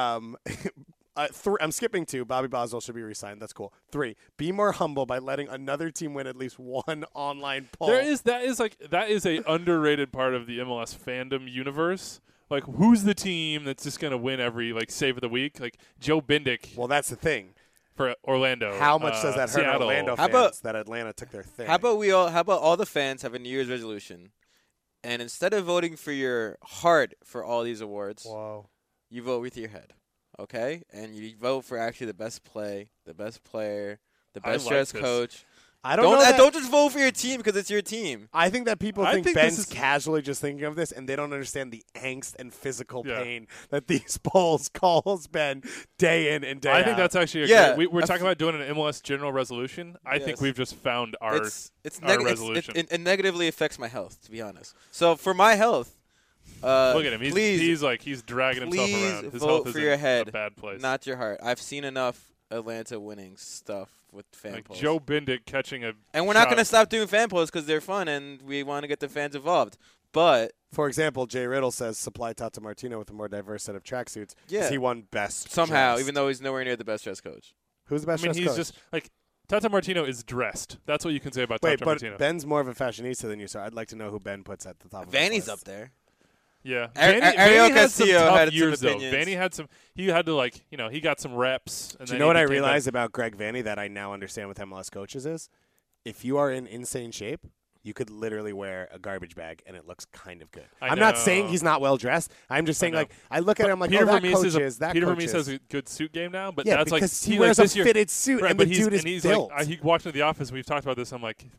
Speaker 3: I'm skipping 2. Bobby Boswell should be re-signed. That's cool. 3, be more humble by letting another team win at least one online poll.
Speaker 4: That is a underrated part of the MLS fandom universe. Like, who's the team that's just gonna win every save of the week? Like Joe Bindick
Speaker 3: Well, that's the thing.
Speaker 4: for Orlando.
Speaker 3: How much does that hurt
Speaker 4: Seattle.
Speaker 3: Orlando
Speaker 7: How
Speaker 3: fans
Speaker 7: about-
Speaker 3: that Atlanta took their thing?
Speaker 7: How about all the fans have a New Year's resolution, and instead of voting for your heart for all these awards,
Speaker 3: Whoa.
Speaker 7: you vote with your head, okay? And you vote for actually the best play, the best player, the
Speaker 4: I
Speaker 7: best
Speaker 4: like
Speaker 7: dressed
Speaker 4: this.
Speaker 7: coach.
Speaker 3: I don't know. That,
Speaker 7: Don't just vote for your team because it's your team.
Speaker 3: I think that people
Speaker 4: I
Speaker 3: think
Speaker 4: think
Speaker 3: Ben's
Speaker 4: this is-
Speaker 3: casually just thinking of this, and they don't understand the angst and physical
Speaker 4: Yeah.
Speaker 3: pain that these polls calls Ben day in and day out.
Speaker 4: I think that's actually
Speaker 7: Yeah,
Speaker 4: we're talking about doing an MLS general resolution. I think
Speaker 7: Yes.
Speaker 4: we've just found our resolution.
Speaker 7: It negatively affects my health, to be honest. So for my health,
Speaker 4: Look at him.
Speaker 7: please,
Speaker 4: He's dragging himself
Speaker 7: please
Speaker 4: around. His
Speaker 7: vote
Speaker 4: health
Speaker 7: for
Speaker 4: is
Speaker 7: your
Speaker 4: in
Speaker 7: head,
Speaker 4: a bad place.
Speaker 7: not your heart. I've seen enough Atlanta winning stuff with fan
Speaker 4: like
Speaker 7: polls.
Speaker 4: Joe Bindick catching a
Speaker 7: And we're not
Speaker 4: shot.
Speaker 7: going to stop doing fan polls because they're fun and we want to get the fans involved. But
Speaker 3: For example, Jay Riddle says supply Tata Martino with a more diverse set of tracksuits.
Speaker 7: Yeah.
Speaker 3: He won best
Speaker 7: somehow,
Speaker 3: dressed.
Speaker 7: even though he's nowhere near the best dressed coach.
Speaker 3: Who's the best
Speaker 4: I mean,
Speaker 3: dressed
Speaker 4: he's
Speaker 3: coach?
Speaker 4: just like Tata Martino is dressed. That's what you can say about
Speaker 3: Wait,
Speaker 4: Tata
Speaker 3: but
Speaker 4: Martino.
Speaker 3: Ben's more of a fashionista than you, so I'd like to know who Ben puts at the top of his
Speaker 7: Vanny's
Speaker 3: list.
Speaker 7: up there.
Speaker 4: Yeah,
Speaker 7: Ariel
Speaker 4: Vanny had some
Speaker 7: Castillo
Speaker 4: tough
Speaker 7: had some
Speaker 4: years though.
Speaker 7: opinions.
Speaker 4: Vanny had some. He had to he got some reps. And
Speaker 3: Do
Speaker 4: then
Speaker 3: you know what I
Speaker 4: became
Speaker 3: realized about Greg Vanny that I now understand with MLS coaches is? If you are in insane shape, you could literally wear a garbage bag and it looks kind of good. I'm not saying he's not well dressed. I'm just saying I look at him like,
Speaker 4: Peter
Speaker 3: that
Speaker 4: Vermees
Speaker 3: coach
Speaker 4: is
Speaker 3: is that
Speaker 4: Peter
Speaker 3: coach
Speaker 4: Vermees
Speaker 3: is.
Speaker 4: has a good suit game now, but
Speaker 3: Yeah,
Speaker 4: that's
Speaker 3: because
Speaker 4: like
Speaker 3: he wears a
Speaker 4: this year,
Speaker 3: fitted suit
Speaker 4: right,
Speaker 3: and the
Speaker 4: but
Speaker 3: dude is
Speaker 4: he's
Speaker 3: built.
Speaker 4: he watched in The Office. We've talked about this. I'm like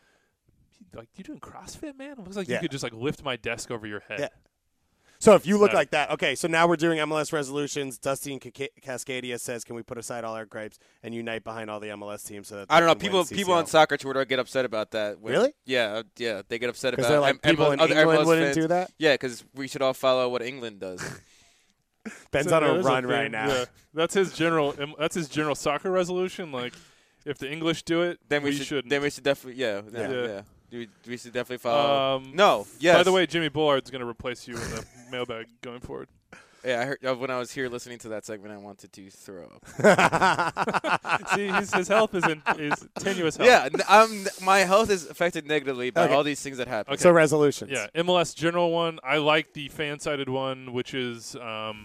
Speaker 4: you doing CrossFit, man? It looks like you could just lift my desk over your head.
Speaker 3: Yeah. So if you look like that, okay, so now we're doing MLS resolutions. Dusty and Cascadia says, can we put aside all our gripes and unite behind all the MLS teams? So that
Speaker 7: I don't know.
Speaker 3: they can win
Speaker 7: People
Speaker 3: CCL?
Speaker 7: on soccer Twitter get upset about that.
Speaker 3: Really?
Speaker 7: Yeah, they get upset
Speaker 3: Because
Speaker 7: about
Speaker 3: they're like, people in
Speaker 7: other
Speaker 3: England
Speaker 7: MLS
Speaker 3: wouldn't
Speaker 7: fans.
Speaker 3: do that?
Speaker 7: Yeah, because we should all follow what England does.
Speaker 3: Ben's
Speaker 4: So
Speaker 3: on a
Speaker 4: there's
Speaker 3: run
Speaker 4: thing.
Speaker 3: right now.
Speaker 4: Yeah. That's his general soccer resolution. Like, if the English do it,
Speaker 7: then we
Speaker 4: shouldn't.
Speaker 7: Then we should definitely
Speaker 4: Yeah.
Speaker 7: We should definitely follow.
Speaker 4: No.
Speaker 7: Yes.
Speaker 4: By the way, Jimmy Bullard's going to replace you in the mailbag going forward.
Speaker 7: Yeah, I heard when I was here listening to that segment, I wanted to throw up.
Speaker 4: See, his health is tenuous health.
Speaker 7: Yeah, my health is affected negatively by all these things that happen.
Speaker 4: Okay.
Speaker 3: So resolutions.
Speaker 4: Yeah, MLS general one. I like the fan-sided one, which is,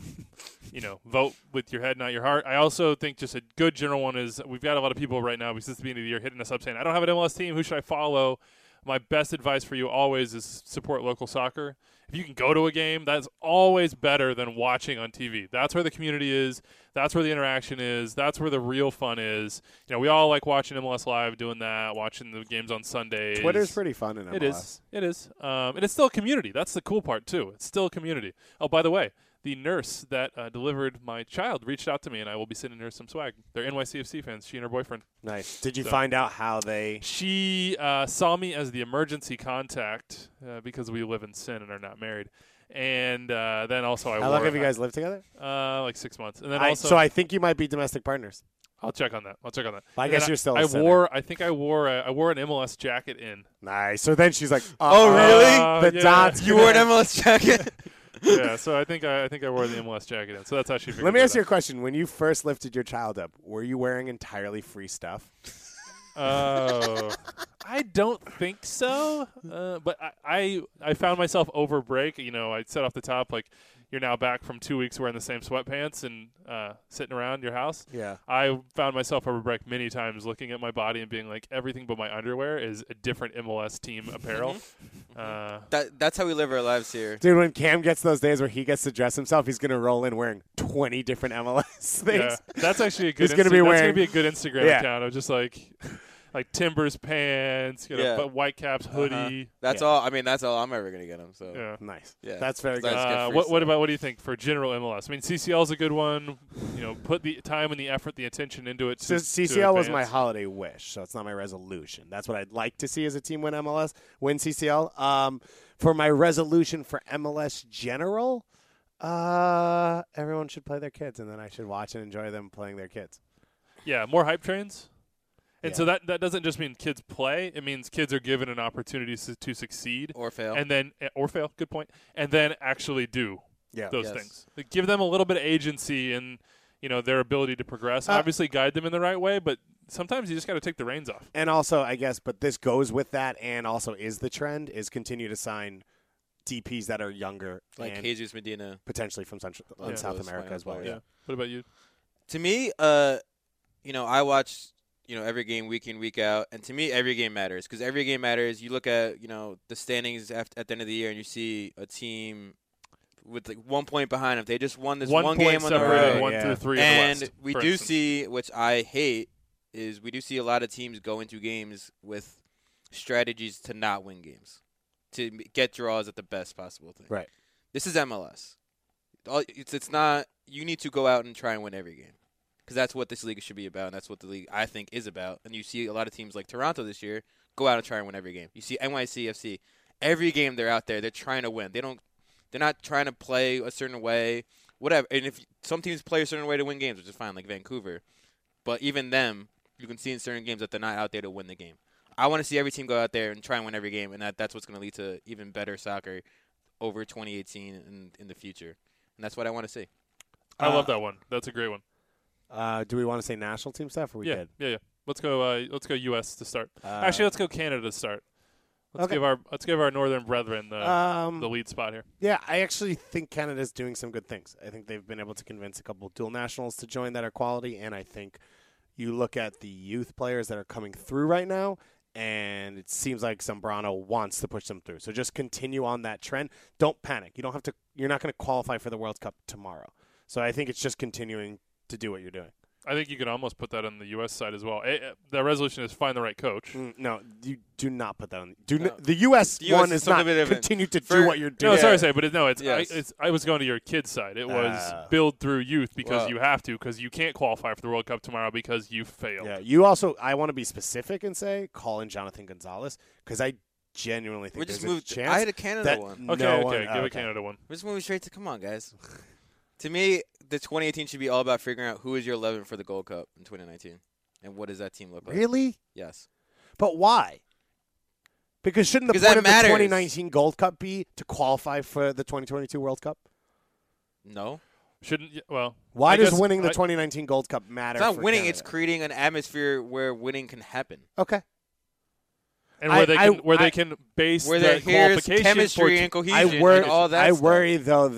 Speaker 4: vote with your head, not your heart. I also think just a good general one is we've got a lot of people right now, because it's the beginning of the year, hitting us up saying, I don't have an MLS team. Who should I follow? My best advice for you always is support local soccer. If you can go to a game, that's always better than watching on TV. That's where the community is. That's where the interaction is. That's where the real fun is. We all like watching MLS Live, doing that, watching the games on Sundays.
Speaker 3: Twitter's pretty fun in MLS.
Speaker 4: It is. And it's still a community. That's the cool part, too. It's still a community. Oh, by the way, the nurse that delivered my child reached out to me, and I will be sending her some swag. They're NYCFC fans, she and her boyfriend.
Speaker 3: Nice. Did you find out how they...
Speaker 4: She saw me as the emergency contact because we live in sin and are not married. And then also
Speaker 3: How long have you guys lived together?
Speaker 4: Like 6 months. And then
Speaker 3: so I think you might be domestic partners.
Speaker 4: I'll check on that.
Speaker 3: I guess you're still
Speaker 4: I
Speaker 3: a sinner.
Speaker 4: wore an MLS jacket in.
Speaker 3: Nice. So then she's like,
Speaker 7: Oh, really?
Speaker 3: The dots.
Speaker 7: You wore an MLS jacket?
Speaker 4: Yeah, so I think I wore the MLS jacket in. So that's how she figured
Speaker 3: Let me
Speaker 4: it
Speaker 3: ask you a
Speaker 4: out.
Speaker 3: question. When you first lifted your child up, were you wearing entirely free stuff?
Speaker 4: Oh, I don't think so. But I found myself over break. I said off the top, like, you're now back from 2 weeks wearing the same sweatpants and sitting around your house.
Speaker 3: Yeah.
Speaker 4: I found myself over break many times looking at my body and being like, everything but my underwear is a different MLS team apparel.
Speaker 7: That's how we live our lives here.
Speaker 3: Dude, when Cam gets those days where he gets to dress himself, he's going to roll in wearing 20 different MLS things.
Speaker 4: Yeah, that's actually a good.
Speaker 3: He's gonna be
Speaker 4: that's
Speaker 3: wearing-
Speaker 4: gonna be a good Instagram
Speaker 3: Yeah.
Speaker 4: account of just like Timbers pants, but white caps, hoodie.
Speaker 7: That's all. I mean, that's all I'm ever gonna get him. So
Speaker 4: Yeah.
Speaker 3: Nice.
Speaker 7: Yeah.
Speaker 3: That's very good.
Speaker 7: That's good for
Speaker 4: What
Speaker 7: yourself.
Speaker 4: do you think for general MLS? I mean, CCL is a good one. Put the time and the effort, the attention into it.
Speaker 3: So
Speaker 4: To
Speaker 3: CCL was my
Speaker 4: advance.
Speaker 3: holiday wish, so it's not my resolution. That's what I'd like to see as a team win MLS, win CCL. For my resolution for MLS general, everyone should play their kids, and then I should watch and enjoy them playing their kids.
Speaker 4: Yeah, more hype trains. And
Speaker 3: Yeah.
Speaker 4: so that doesn't just mean kids play. It means kids are given an opportunity to succeed
Speaker 7: or fail.
Speaker 4: and then or fail. Good point. And then actually do those
Speaker 7: Yes.
Speaker 4: things. Like, give them a little bit of agency and their ability to progress. Obviously, guide them in the right way, but sometimes you just got to take the reins off.
Speaker 3: And also, I guess, but this goes with that, and also is the trend, is continue to sign DPs that are younger,
Speaker 7: like
Speaker 3: and
Speaker 7: Jesus Medina,
Speaker 3: potentially from South
Speaker 7: those
Speaker 3: America
Speaker 7: final
Speaker 3: as well.
Speaker 7: players.
Speaker 3: Yeah.
Speaker 4: What about you?
Speaker 7: To me, I watch every game week in, week out, and to me every game matters because every game matters. You look at the standings at the end of the year, and you see a team with like 1 point behind them. They just won this one game on the
Speaker 4: separated
Speaker 7: road,
Speaker 4: 1 through 3
Speaker 7: and
Speaker 4: in the West,
Speaker 7: we
Speaker 4: for
Speaker 7: do
Speaker 4: instance.
Speaker 7: see, which I hate, is we do see a lot of teams go into games with strategies to not win games, to get draws at the best possible thing.
Speaker 3: Right.
Speaker 7: This is MLS. It's not. You need to go out and try and win every game, because that's what this league should be about, and that's what the league, I think, is about. And you see a lot of teams like Toronto this year go out and try and win every game. You see NYCFC, every game they're out there, they're trying to win. They're not trying to play a certain way, whatever. And if some teams play a certain way to win games, which is fine, like Vancouver, but even them, you can see in certain games that they're not out there to win the game. I want to see every team go out there and try and win every game, and that's what's going to lead to even better soccer over 2018 and in the future. And that's what I want to see.
Speaker 4: I love that one. That's a great one.
Speaker 3: Do we want to say national team stuff, or we
Speaker 4: Yeah,
Speaker 3: good?
Speaker 4: yeah. Let's go. Let's go U.S. to start. Actually, let's go Canada to start. Let's give our northern brethren the lead spot here.
Speaker 3: Yeah, I actually think Canada's doing some good things. I think they've been able to convince a couple of dual nationals to join that are quality, and I think you look at the youth players that are coming through right now, and it seems like Zambrano wants to push them through. So just continue on that trend. Don't panic. You don't have to. You're not going to qualify for the World Cup tomorrow. So I think it's just continuing to do what you're doing.
Speaker 4: I think you could almost put that on the U.S. side as well. The resolution is find the right coach.
Speaker 3: No, you do not put that on. The U.S. one is not continue to do what you're doing.
Speaker 4: No, sorry to say, but
Speaker 7: Yes.
Speaker 4: I was going to your kid's side. It was build through youth because you have to, because you can't qualify for the World Cup tomorrow because you failed.
Speaker 3: Yeah, you also. I want to be specific and say call in Jonathan Gonzalez because I genuinely think there's a chance.
Speaker 7: I had a Canada one.
Speaker 4: Okay, give a Canada one.
Speaker 7: We're just moving straight to come on, guys. To me, the 2018 should be all about figuring out who is your 11 for the Gold Cup in 2019, and what does that team look like?
Speaker 3: Really?
Speaker 7: Yes.
Speaker 3: But why? Because shouldn't the
Speaker 7: Because
Speaker 3: point
Speaker 7: that
Speaker 3: of
Speaker 7: matters.
Speaker 3: the 2019 Gold Cup be to qualify for the 2022 World Cup?
Speaker 7: No.
Speaker 4: Shouldn't well?
Speaker 3: Why
Speaker 4: I
Speaker 3: does
Speaker 4: guess
Speaker 3: winning the 2019 Gold Cup matter?
Speaker 7: It's not
Speaker 3: for
Speaker 7: winning.
Speaker 3: Canada?
Speaker 7: It's creating an atmosphere where winning can happen.
Speaker 3: Okay.
Speaker 4: And where they can base
Speaker 7: Where
Speaker 4: the
Speaker 7: here's
Speaker 4: qualification
Speaker 7: chemistry
Speaker 4: for
Speaker 7: and cohesion and all that
Speaker 3: I
Speaker 7: stuff.
Speaker 3: worry though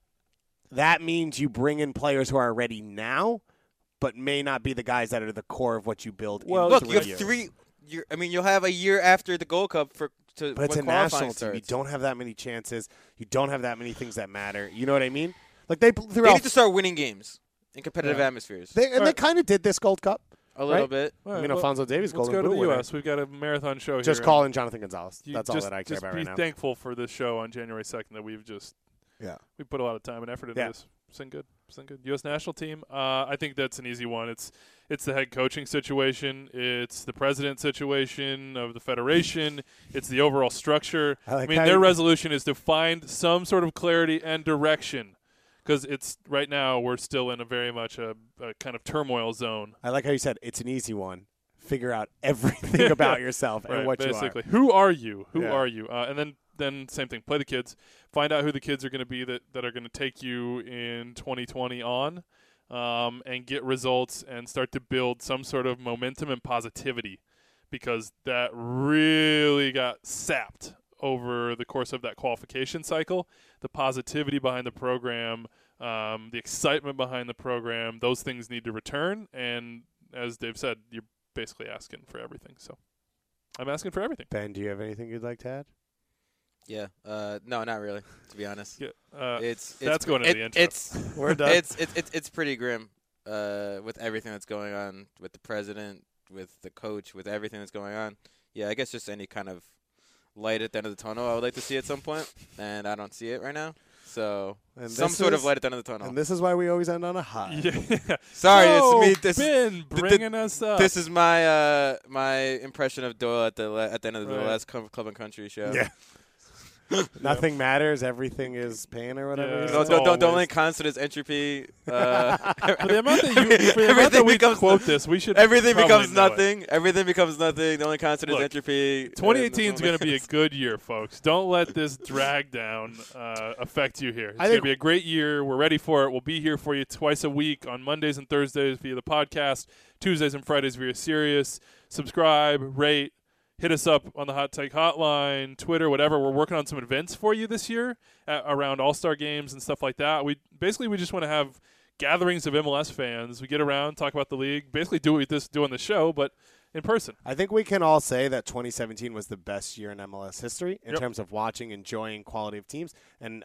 Speaker 3: that means you bring in players who are ready now, but may not be the guys that are the core of what you build.
Speaker 7: Well,
Speaker 3: in
Speaker 7: look,
Speaker 3: 3
Speaker 7: you have
Speaker 3: years.
Speaker 7: 3. You'll have a year after the Gold Cup
Speaker 3: But it's
Speaker 7: when
Speaker 3: a
Speaker 7: qualifying
Speaker 3: national team.
Speaker 7: starts.
Speaker 3: You don't have that many chances. You don't have that many things that matter. You know what I mean? Like they threw
Speaker 7: They
Speaker 3: out
Speaker 7: need to start winning games in competitive atmospheres.
Speaker 3: they kind of did this Gold Cup.
Speaker 7: A little
Speaker 3: right?
Speaker 7: bit.
Speaker 4: All
Speaker 3: I
Speaker 4: right,
Speaker 3: mean,
Speaker 4: well,
Speaker 3: Alfonso Davies,
Speaker 4: let's
Speaker 3: Golden
Speaker 4: go to
Speaker 3: Boot
Speaker 4: the
Speaker 3: winner.
Speaker 4: U.S. We've got a marathon show
Speaker 3: Just
Speaker 4: here.
Speaker 3: call in Jonathan Gonzalez.
Speaker 4: You
Speaker 3: That's all that I care
Speaker 4: just
Speaker 3: about
Speaker 4: be
Speaker 3: right now.
Speaker 4: thankful for this show on January 2nd that we've just we put a lot of time and effort into this. It's been good. U.S. national team. I think that's an easy one. It's the head coaching situation. It's the president situation of the federation. It's the overall structure.
Speaker 3: I like
Speaker 4: mean,
Speaker 3: how
Speaker 4: their
Speaker 3: you-
Speaker 4: resolution is to find some sort of clarity and direction. Because it's right now we're still in a very much a kind of turmoil zone.
Speaker 3: I like how you said it's an easy one. Figure out everything about yourself and
Speaker 4: Right,
Speaker 3: what
Speaker 4: basically.
Speaker 3: you are.
Speaker 4: Who are you? Who
Speaker 3: Yeah.
Speaker 4: are you? And then same thing. Play the kids. Find out who the kids are going to be that are going to take you in 2020 on, and get results and start to build some sort of momentum and positivity, because that really got sapped over the course of that qualification cycle. The positivity behind the program, the excitement behind the program, those things need to return. And as Dave said, you're basically asking for everything. So I'm asking for everything.
Speaker 3: Ben, do you have anything you'd like to add?
Speaker 7: Yeah. No, not really. To be honest,
Speaker 4: Yeah,
Speaker 7: it's
Speaker 4: going into the intro.
Speaker 3: We're done.
Speaker 7: It's pretty grim with everything that's going on with the president, with the coach, with everything that's going on. Yeah, I guess just any kind of light at the end of the tunnel I would like to see at some point, and I don't see it right now. So
Speaker 3: And
Speaker 7: some
Speaker 3: this
Speaker 7: sort of
Speaker 3: is-
Speaker 7: light at the end of the tunnel.
Speaker 3: And this is why we always end on a high.
Speaker 4: Yeah.
Speaker 7: Sorry,
Speaker 4: So,
Speaker 7: it's me. This
Speaker 4: Ben bringing us up.
Speaker 7: This is my my impression of Doyle at the end of the
Speaker 4: Right.
Speaker 7: last Club and Country show.
Speaker 3: Yeah. Nothing matters. Everything is pain or whatever.
Speaker 4: Yeah.
Speaker 3: you
Speaker 7: No,
Speaker 3: said.
Speaker 7: don't
Speaker 4: Always.
Speaker 7: link constant is entry.
Speaker 4: For the amount that
Speaker 7: Everything
Speaker 4: we
Speaker 7: becomes
Speaker 4: quote this, we should
Speaker 7: everything
Speaker 4: probably
Speaker 7: becomes
Speaker 4: know it.
Speaker 7: nothing. Everything becomes nothing. The only constant
Speaker 4: Look,
Speaker 7: is entropy.
Speaker 4: 2018 is going to be a good year, folks. Don't let this drag down affect you here. It's going to
Speaker 3: think-
Speaker 4: be a great year. We're ready for it. We'll be here for you twice a week on Mondays and Thursdays via the podcast, Tuesdays and Fridays via Sirius. Subscribe, rate, hit us up on the Hot Take Hotline, Twitter, whatever. We're working on some events for you this year around All-Star games and stuff like that. We just want to have gatherings of MLS fans. We get around, talk about the league, basically do what we just do on the show, but in person.
Speaker 3: I think we can all say that 2017 was the best year in MLS history in
Speaker 4: Yep.
Speaker 3: terms of watching, enjoying quality of teams, and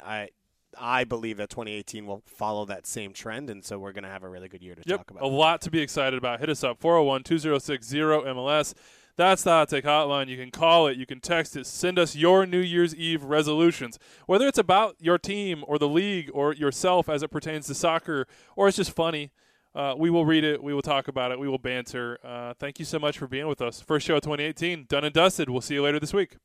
Speaker 3: I believe that 2018 will follow that same trend, and so we're going to have a really good year to talk about.
Speaker 4: A lot to be excited about. Hit us up, 401-206-0MLS. That's the Hot Take Hotline. You can call it. You can text it. Send us your New Year's Eve resolutions, whether it's about your team or the league or yourself as it pertains to soccer, or it's just funny. We will read it. We will talk about it. We will banter. Thank you so much for being with us. First show of 2018, done and dusted. We'll see you later this week.